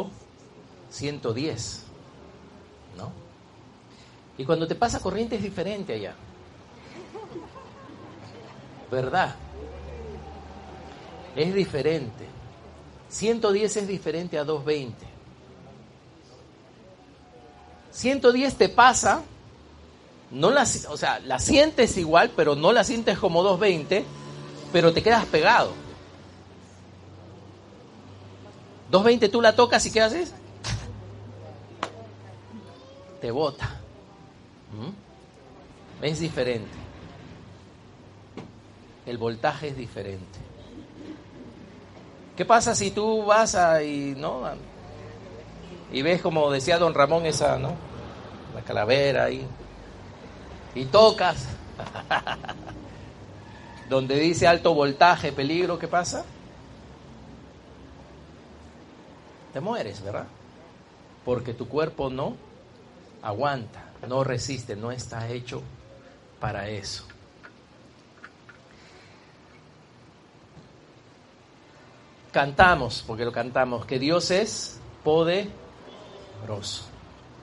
110, ¿no? Y cuando te pasa corriente es diferente allá, ¿verdad? Es diferente. 110 es diferente a 220. 110 te pasa, la sientes igual, pero no la sientes como 220, pero te quedas pegado. 220 tú la tocas y ¿qué haces? Te bota. Es diferente. El voltaje es diferente. ¿Qué pasa si tú vas y ves, como decía don Ramón, esa, ¿no? La calavera ahí, y tocas donde dice alto voltaje, peligro? ¿Qué pasa? Te mueres, ¿verdad? Porque tu cuerpo no aguanta, no resiste, no está hecho para eso. Cantamos, porque lo cantamos, que Dios es poderoso.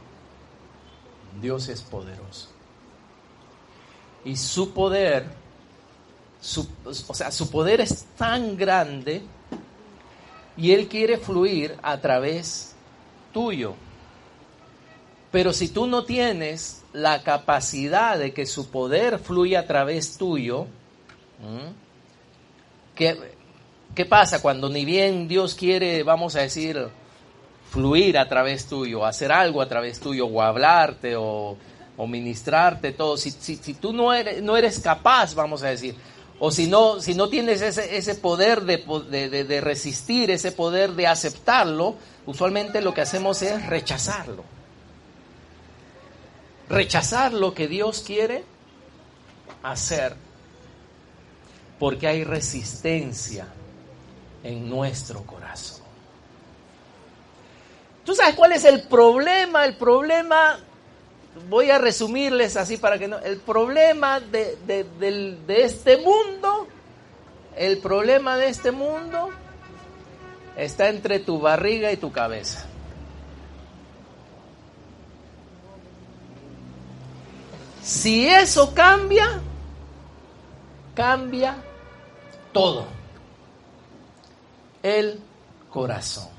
Dios es poderoso. Y su poder, su poder es tan grande y Él quiere fluir a través tuyo. Pero si tú no tienes la capacidad de que su poder fluya a través tuyo, ¿qué pasa cuando ni bien Dios quiere, vamos a decir, fluir a través tuyo, hacer algo a través tuyo, o hablarte, o ministrarte, todo? Si tú no eres capaz, vamos a decir, o si no tienes ese poder de resistir, ese poder de aceptarlo, usualmente lo que hacemos es rechazarlo. Rechazar lo que Dios quiere hacer, porque hay resistencia en nuestro corazón. ¿Tú sabes cuál es el problema? El problema, voy a resumirles así para que no. El problema de este mundo, el problema de este mundo está entre tu barriga y tu cabeza. Si eso cambia todo. El corazón.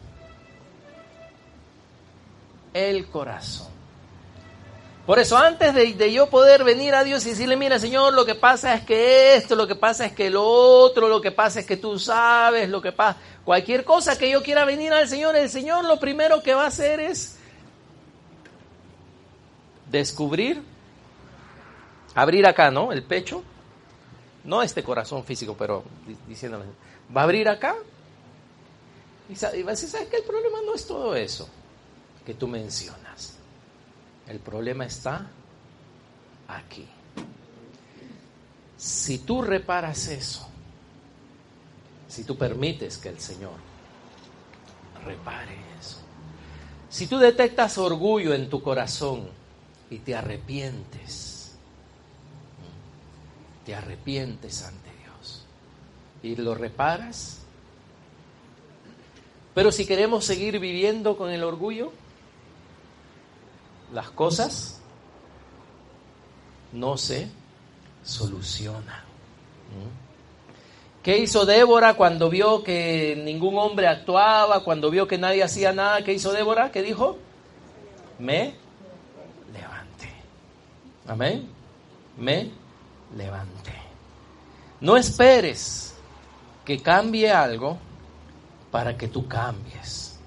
El corazón. Por eso, antes de yo poder venir a Dios y decirle, mira, Señor, lo que pasa es que esto, lo que pasa es que lo otro, lo que pasa es que tú sabes, lo que pasa, cualquier cosa que yo quiera venir al Señor, el Señor lo primero que va a hacer es descubrir, abrir acá, ¿no? El pecho, no este corazón físico, pero diciéndole, va a abrir acá y va a decir, ¿sabes qué? El problema no es todo eso que tú mencionas. El problema está aquí. Si tú reparas eso, si tú permites que el Señor repare eso, si tú detectas orgullo en tu corazón y te arrepientes ante Dios y lo reparas, pero si queremos seguir viviendo con el orgullo, las cosas no se solucionan. ¿Qué hizo Débora cuando vio que ningún hombre actuaba, cuando vio que nadie hacía nada? ¿Qué hizo Débora? ¿Qué dijo? Me levanté. Amén. Me levanté. No esperes que cambie algo para que tú cambies.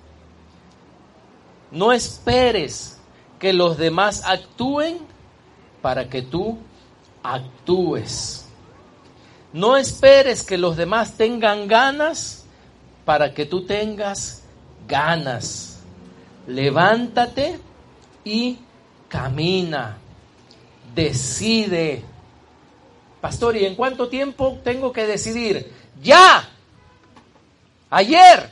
No esperes que los demás actúen para que tú actúes. No esperes que los demás tengan ganas para que tú tengas ganas. Levántate y camina. Decide. Pastor, ¿y en cuánto tiempo tengo que decidir? ¡Ya! ¡Ayer!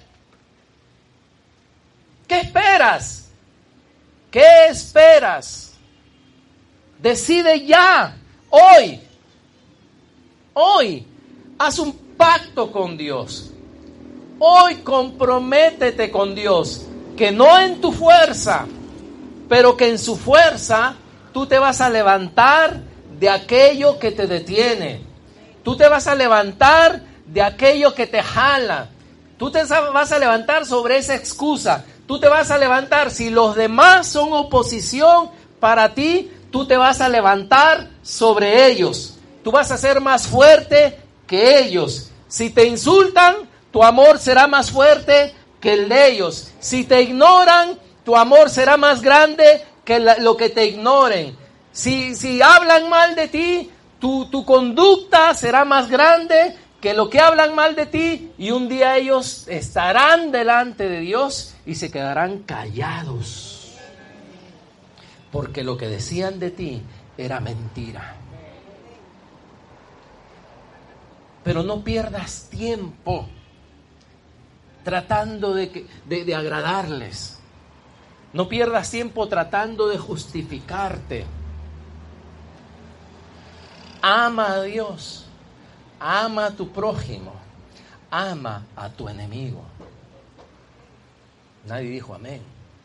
¿Qué esperas? ¿Qué esperas? Decide ya, hoy. Hoy, haz un pacto con Dios. Hoy comprométete con Dios, que no en tu fuerza, pero que en su fuerza tú te vas a levantar de aquello que te detiene. Tú te vas a levantar de aquello que te jala. Tú te vas a levantar sobre esa excusa. Tú te vas a levantar. Si los demás son oposición para ti, tú te vas a levantar sobre ellos. Tú vas a ser más fuerte que ellos. Si te insultan, tu amor será más fuerte que el de ellos. Si te ignoran, tu amor será más grande que lo que te ignoren. Si hablan mal de ti, tu conducta será más grande que lo que hablan mal de ti. Y un día ellos estarán delante de Dios y se quedarán callados. Porque lo que decían de ti era mentira. Pero no pierdas tiempo tratando de agradarles. No pierdas tiempo tratando de justificarte. Ama a Dios. Ama a tu prójimo. Ama a tu enemigo. Nadie dijo amén.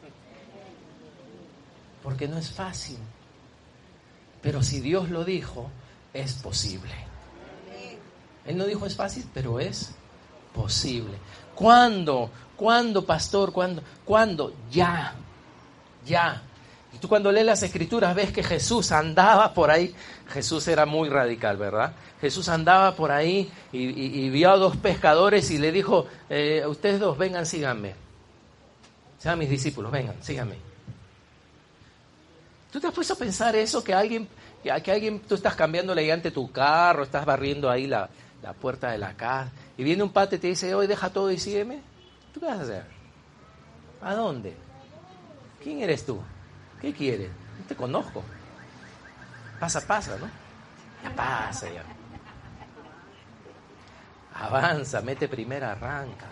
Porque no es fácil. Pero si Dios lo dijo, es posible. Él no dijo es fácil, pero es posible. ¿Cuándo? ¿Cuándo, pastor? ¿Cuándo? Ya. Y tú cuando lees las Escrituras ves que Jesús andaba por ahí. Jesús era muy radical, ¿verdad? Jesús andaba por ahí y vio a dos pescadores y le dijo, ustedes dos, vengan, síganme. Sean mis discípulos, vengan, síganme. ¿Tú te has puesto a pensar eso? Que alguien, tú estás cambiando la llanta de tu carro, estás barriendo ahí la puerta de la casa, y viene un pata y te dice, hoy deja todo y sígueme. ¿Tú qué vas a hacer? ¿A dónde? ¿Quién eres tú? ¿Qué quieres? No te conozco. Pasa, ¿no? Ya pasa, ya. Avanza, mete primera, arranca.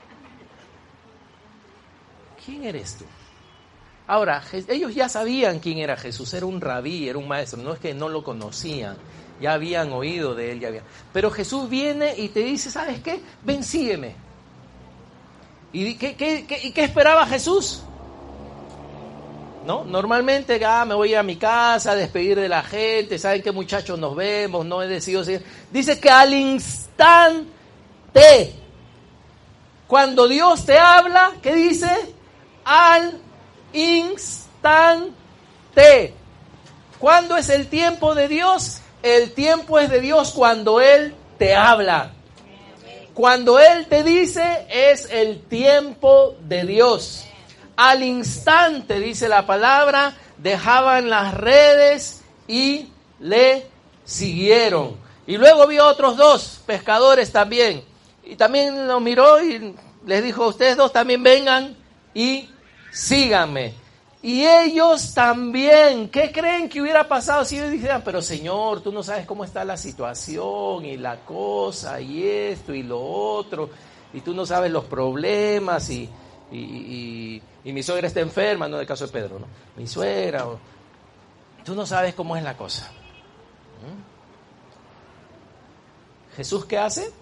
¿Quién eres tú? Ahora, ellos ya sabían quién era Jesús, era un rabí, era un maestro, no es que no lo conocían, ya habían oído de él, Pero Jesús viene y te dice, ¿sabes qué? Ven, sígueme. ¿Y qué esperaba Jesús? ¿No? Normalmente, me voy a mi casa a despedir de la gente, ¿saben qué, muchachos? Nos vemos, no he decidido seguir. Dice que al instante, cuando Dios te habla, ¿qué dice? Al instante. ¿Cuándo es el tiempo de Dios? El tiempo es de Dios cuando Él te habla. Cuando Él te dice, es el tiempo de Dios. Al instante, dice la palabra, dejaban las redes y le siguieron. Y luego vio otros dos pescadores también. Y también los miró y les dijo, ustedes dos también vengan y síganme. Y ellos también, ¿qué creen que hubiera pasado si ellos dijeran, pero Señor, tú no sabes cómo está la situación y la cosa y esto y lo otro, y tú no sabes los problemas y mi suegra está enferma, no en el caso de Pedro, ¿no? Mi suegra, tú no sabes cómo es la cosa. ¿Jesús qué hace?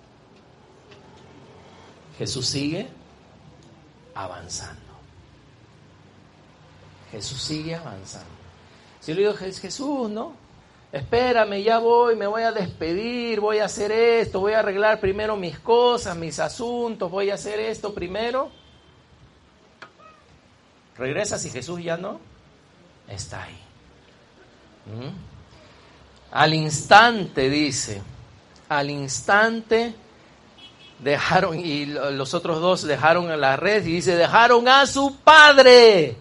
Jesús sigue avanzando. Jesús sigue avanzando. Si yo le digo, Jesús, ¿no? espérame, ya voy, me voy a despedir, voy a hacer esto, voy a arreglar primero mis cosas, mis asuntos, voy a hacer esto primero. Regresas y Jesús ya no está ahí. Al instante, dice, al instante dejaron, y los otros dos dejaron a la red, y dice, dejaron a su padre.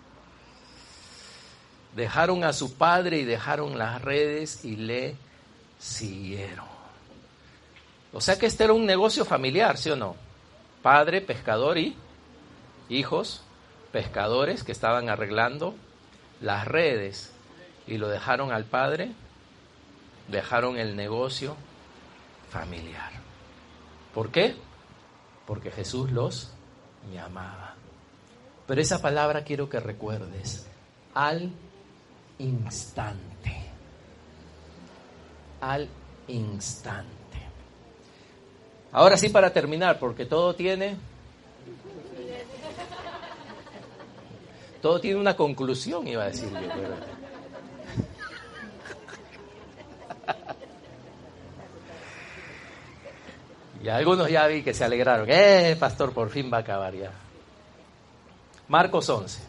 Dejaron a su padre y dejaron las redes y le siguieron. O sea que este era un negocio familiar, ¿sí o no? Padre, pescador y hijos, pescadores que estaban arreglando las redes y lo dejaron al padre, dejaron el negocio familiar. ¿Por qué? Porque Jesús los llamaba. Pero esa palabra quiero que recuerdes, al instante. Al instante. Ahora sí, para terminar, porque todo tiene una conclusión, iba a decir yo. Pero... Y algunos ya vi que se alegraron. Pastor, por fin va a acabar ya. Marcos 11.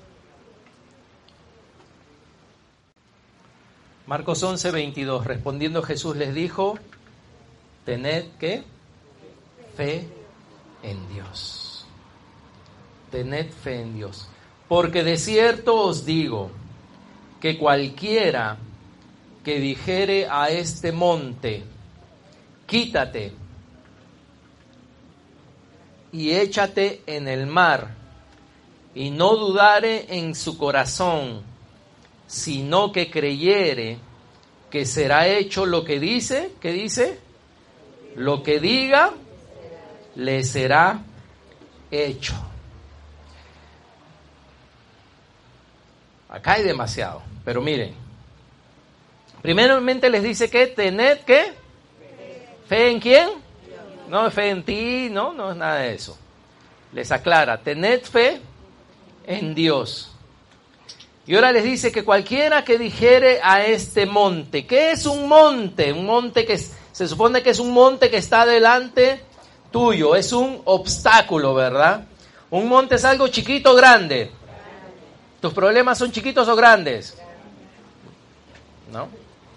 Marcos 11, 22. Respondiendo Jesús les dijo, tened, ¿qué? Fe en Dios. Tened fe en Dios. Porque de cierto os digo, que cualquiera que dijere a este monte, quítate y échate en el mar, y no dudare en su corazón, sino que creyere que será hecho lo que dice, ¿qué dice? Lo que diga, le será hecho. Acá hay demasiado, pero miren, primeramente les dice que tened, ¿qué? ¿Fe en quién? No es fe en ti, no es nada de eso. Les aclara, tened fe en Dios. Y ahora les dice que cualquiera que dijere a este monte, ¿qué es un monte? Un monte que se supone que es un monte que está delante tuyo, es un obstáculo, ¿verdad? Un monte es algo chiquito o grande. ¿Tus problemas son chiquitos o grandes? ¿No?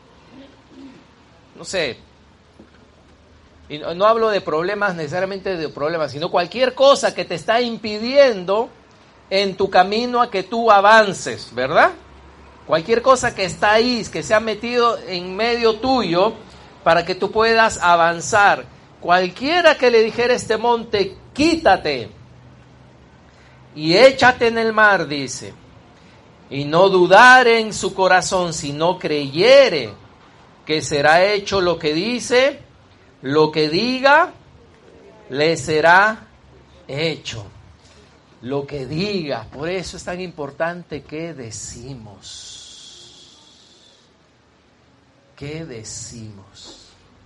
No sé. Y no hablo de problemas necesariamente de problemas, sino cualquier cosa que te está impidiendo en tu camino a que tú avances, ¿verdad? Cualquier cosa que está ahí, que se ha metido en medio tuyo para que tú puedas avanzar. Cualquiera que le dijera a este monte, quítate y échate en el mar, dice, y no dudare en su corazón, sino creyere que será hecho lo que dice, lo que diga, le será hecho. Lo que diga. Por eso es tan importante qué decimos. ¿Qué decimos?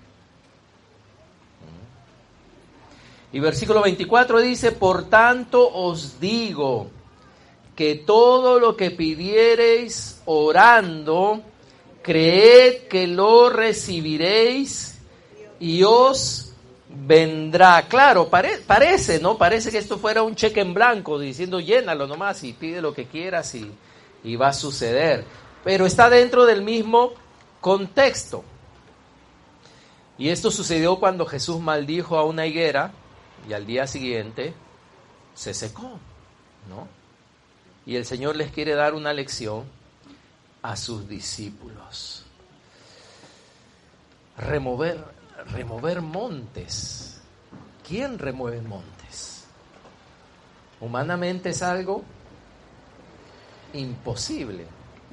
Y versículo 24 dice, por tanto os digo que todo lo que pidiereis orando, creed que lo recibiréis y os vendrá. Claro, parece, ¿no? Parece que esto fuera un cheque en blanco, diciendo llénalo nomás y pide lo que quieras y va a suceder. Pero está dentro del mismo contexto. Y esto sucedió cuando Jesús maldijo a una higuera y al día siguiente se secó, ¿no? Y el Señor les quiere dar una lección a sus discípulos. Remover montes. ¿Quién remueve montes? Humanamente es algo imposible.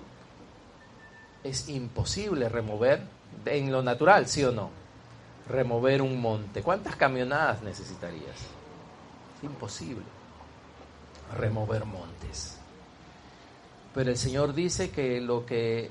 Es imposible remover en lo natural, ¿sí o no? Remover un monte. ¿Cuántas camionadas necesitarías? Es imposible remover montes. Pero el Señor dice que lo que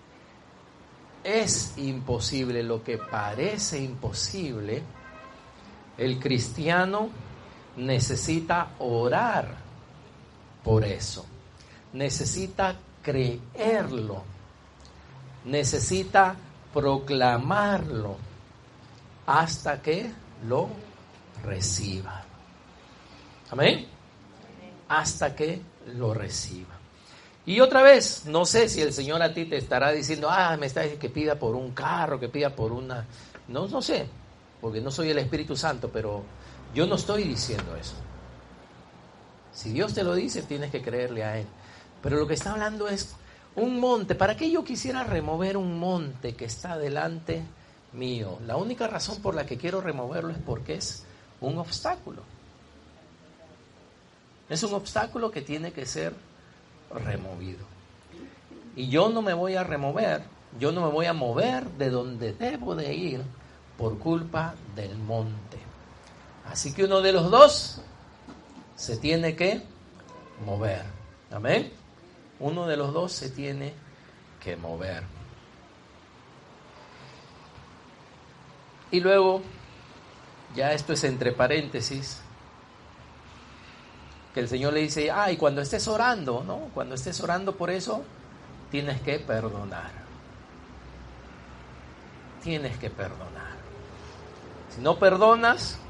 es imposible, lo que parece imposible, el cristiano necesita orar por eso. Necesita creerlo necesita proclamarlo hasta que lo reciba. Amén. Hasta que lo reciba. Y otra vez, no sé si el Señor a ti te estará diciendo, me está diciendo que pida por un carro, que pida por una... No sé, porque no soy el Espíritu Santo, pero yo no estoy diciendo eso. Si Dios te lo dice, tienes que creerle a Él. Pero lo que está hablando es un monte. ¿Para qué yo quisiera remover un monte que está delante mío? La única razón por la que quiero removerlo es porque es un obstáculo. Es un obstáculo que tiene que ser removido. Y yo no me voy a remover, yo no me voy a mover de donde debo de ir por culpa del monte. Así que uno de los dos se tiene que mover. Amén. Uno de los dos se tiene que mover. Y luego, ya esto es entre paréntesis, que el Señor le dice, y cuando estés orando, ¿no? Cuando estés orando por eso, tienes que perdonar. Tienes que perdonar. Si no perdonas,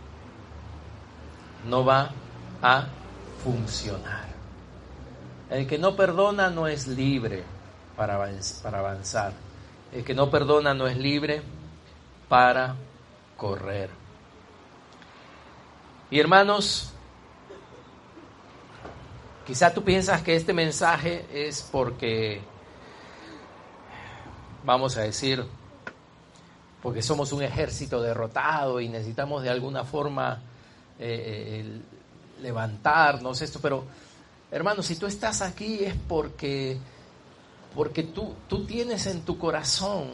no va a funcionar. El que no perdona no es libre para avanzar. El que no perdona no es libre para correr. Y hermanos, quizá tú piensas que este mensaje es porque, vamos a decir, porque somos un ejército derrotado y necesitamos de alguna forma levantarnos esto, pero hermano, si tú estás aquí es porque tú tienes en tu corazón,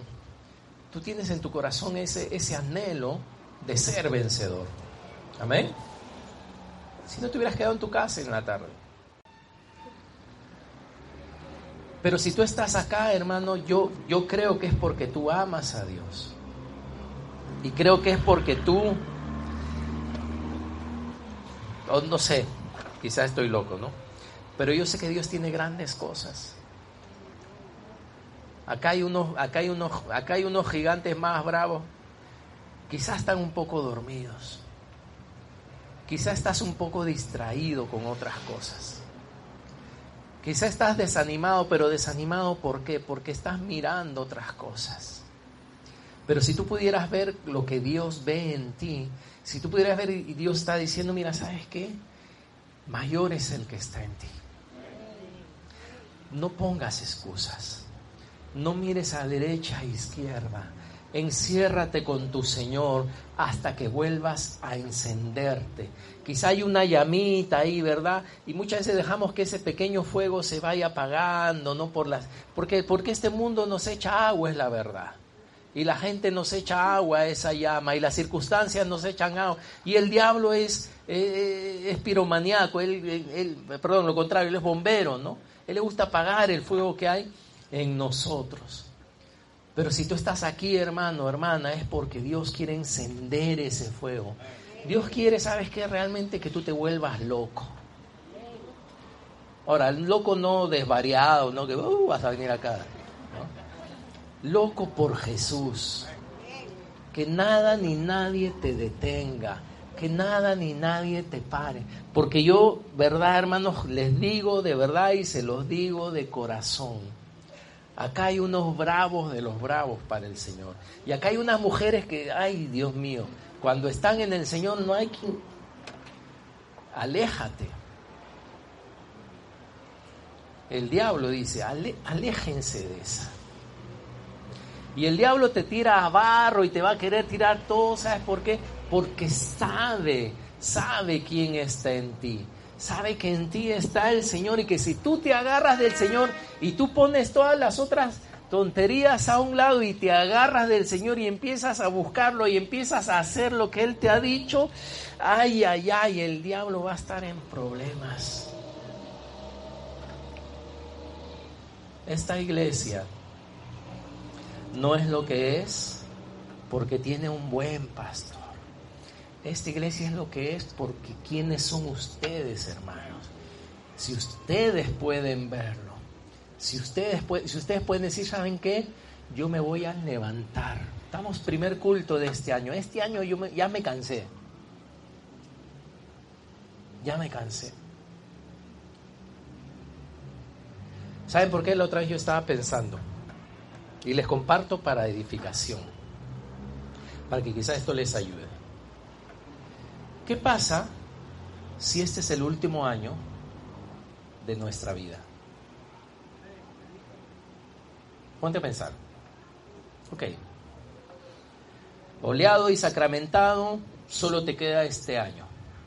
ese anhelo de ser vencedor. Amén. Si no te hubieras quedado en tu casa en la tarde. Pero si tú estás acá, hermano, yo creo que es porque tú amas a Dios. Y creo que es porque tú, no sé, quizás estoy loco, ¿no? Pero yo sé que Dios tiene grandes cosas. Acá hay unos gigantes más bravos. Quizás están un poco dormidos. Quizás estás un poco distraído con otras cosas. Quizás estás desanimado, pero desanimado ¿por qué? Porque estás mirando otras cosas. Pero si tú pudieras ver lo que Dios ve en ti, si tú pudieras ver y Dios está diciendo, mira, ¿sabes qué? Mayor es el que está en ti. No pongas excusas. No mires a derecha e izquierda. Enciérrate con tu Señor hasta que vuelvas a encenderte. Quizá hay una llamita ahí, ¿verdad? Y muchas veces dejamos que ese pequeño fuego se vaya apagando, ¿no? Porque este mundo nos echa agua, es la verdad. Y la gente nos echa agua a esa llama, y las circunstancias nos echan agua. Y el diablo es piromaníaco, perdón, lo contrario, él es bombero, ¿no? Él le gusta apagar el fuego que hay en nosotros. Pero si tú estás aquí, hermano, hermana, es porque Dios quiere encender ese fuego. Dios quiere, ¿sabes qué? Realmente que tú te vuelvas loco. Ahora, loco no desvariado, no que vas a venir acá, ¿no? Loco por Jesús. Que nada ni nadie te detenga. Que nada ni nadie te pare. Porque yo, verdad, hermanos, les digo de verdad y se los digo de corazón. Acá hay unos bravos de los bravos para el Señor. Y acá hay unas mujeres que, ay, Dios mío, cuando están en el Señor no hay quien... Aléjate. El diablo dice, aléjense de esa. Y el diablo te tira a barro y te va a querer tirar todo, ¿sabes por qué? Porque sabe quién está en ti. Sabe que en ti está el Señor y que si tú te agarras del Señor y tú pones todas las otras tonterías a un lado y te agarras del Señor y empiezas a buscarlo y empiezas a hacer lo que Él te ha dicho, ay, el diablo va a estar en problemas. Esta iglesia no es lo que es porque tiene un buen pastor. Esta iglesia es lo que es porque ¿quiénes son ustedes, hermanos? Si ustedes pueden verlo, Si ustedes pueden decir, ¿saben qué? Yo me voy a levantar. Estamos primer culto de este año. Este año ya me cansé. Ya me cansé. ¿Saben por qué? La otra vez yo estaba pensando. Y les comparto para edificación. Para que quizás esto les ayude. ¿Qué pasa si este es el último año de nuestra vida? Ponte a pensar. Ok. Oleado y sacramentado, solo te queda este año.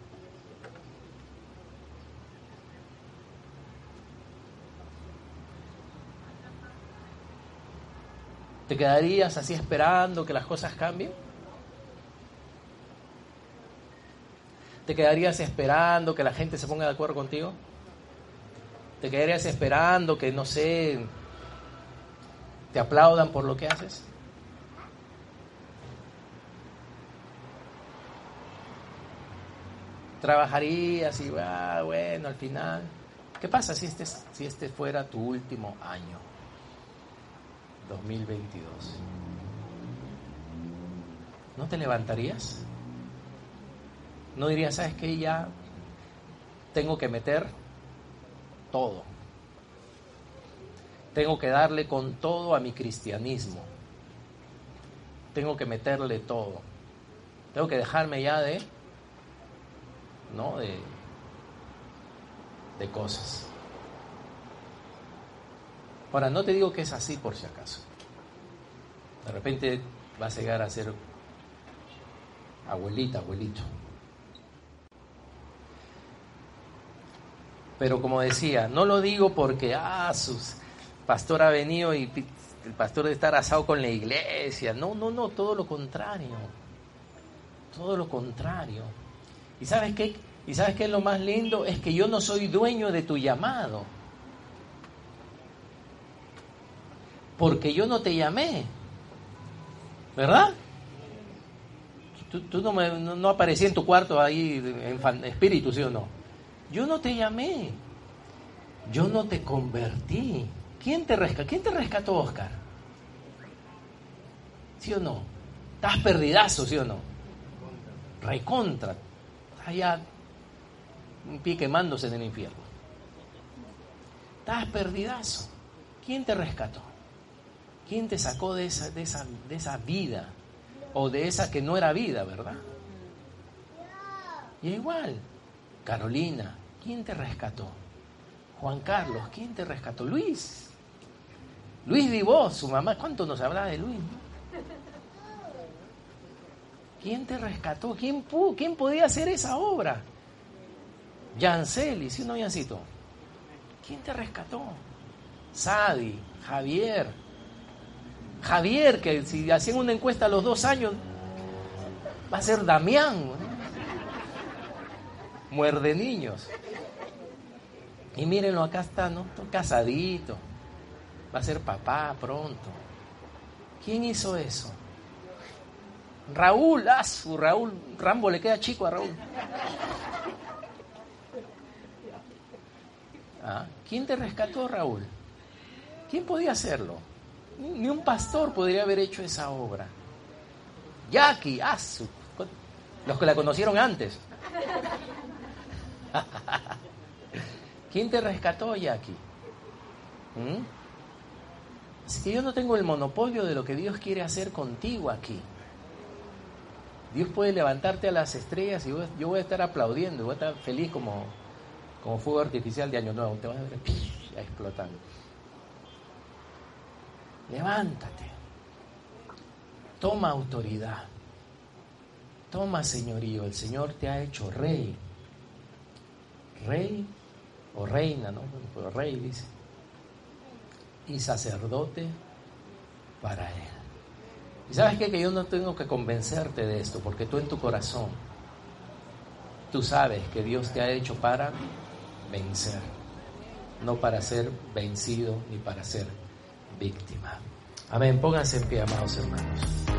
¿Te quedarías así esperando que las cosas cambien? ¿Te quedarías esperando que la gente se ponga de acuerdo contigo? ¿Te quedarías esperando que, no sé, te aplaudan por lo que haces? ¿Trabajarías y, bueno, al final? ¿Qué pasa si este fuera tu último año? 2022. ¿No te levantarías? ¿No dirías, sabes qué? Ya tengo que meter todo. Tengo que darle con todo a mi cristianismo. Tengo que meterle todo. Tengo que dejarme ya de cosas. Ahora, no te digo que es así por si acaso. De repente vas a llegar a ser abuelito. Pero como decía, no lo digo porque su pastor ha venido y el pastor está arrasado con la iglesia. No, todo lo contrario. Todo lo contrario. ¿Y sabes qué? ¿Y sabes qué es lo más lindo? Es que yo no soy dueño de tu llamado. Porque yo no te llamé. ¿Verdad? Tú no aparecí en tu cuarto ahí en espíritu, ¿sí o no? Yo no te llamé. Yo no te convertí. ¿Quién te rescató, Oscar? ¿Sí o no? Estás perdidazo, ¿sí o no? Recontra. Allá un pie quemándose en el infierno. Estás perdidazo. ¿Quién te rescató? ¿Quién te sacó de esa vida? O de esa que no era vida, ¿verdad? Y igual, Carolina, ¿quién te rescató? Juan Carlos, ¿quién te rescató? Luis Vivó, su mamá, ¿cuánto nos hablaba de Luis? ¿Quién te rescató? ¿Quién podía hacer esa obra? Yanceli, ¿sí o no, Yancito? ¿Quién te rescató? Sadi, Javier, que si hacían una encuesta a los 2 años, va a ser Damián, ¿no? Muerde niños. Y mírenlo, acá está, ¿no? Casadito, va a ser papá pronto. ¿Quién hizo eso? Raúl, Raúl, Rambo le queda chico a Raúl. ¿Quién te rescató, Raúl? ¿Quién podía hacerlo? Ni un pastor podría haber hecho esa obra. Jackie, los que la conocieron antes. ¿Quién te rescató, Jackie? Así que yo no tengo el monopolio de lo que Dios quiere hacer contigo aquí. Dios puede levantarte a las estrellas y yo voy a estar aplaudiendo, voy a estar feliz como fuego artificial de Año Nuevo. Te vas a ver ya explotando. Levántate. Toma autoridad. Toma señorío. El Señor te ha hecho rey. Rey o reina, ¿no? Pero rey dice. Y sacerdote para Él. ¿Y sabes qué? Que yo no tengo que convencerte de esto, porque tú en tu corazón, tú sabes que Dios te ha hecho para vencer, no para ser vencido ni para ser víctima. Amén. Pónganse en pie, amados hermanos.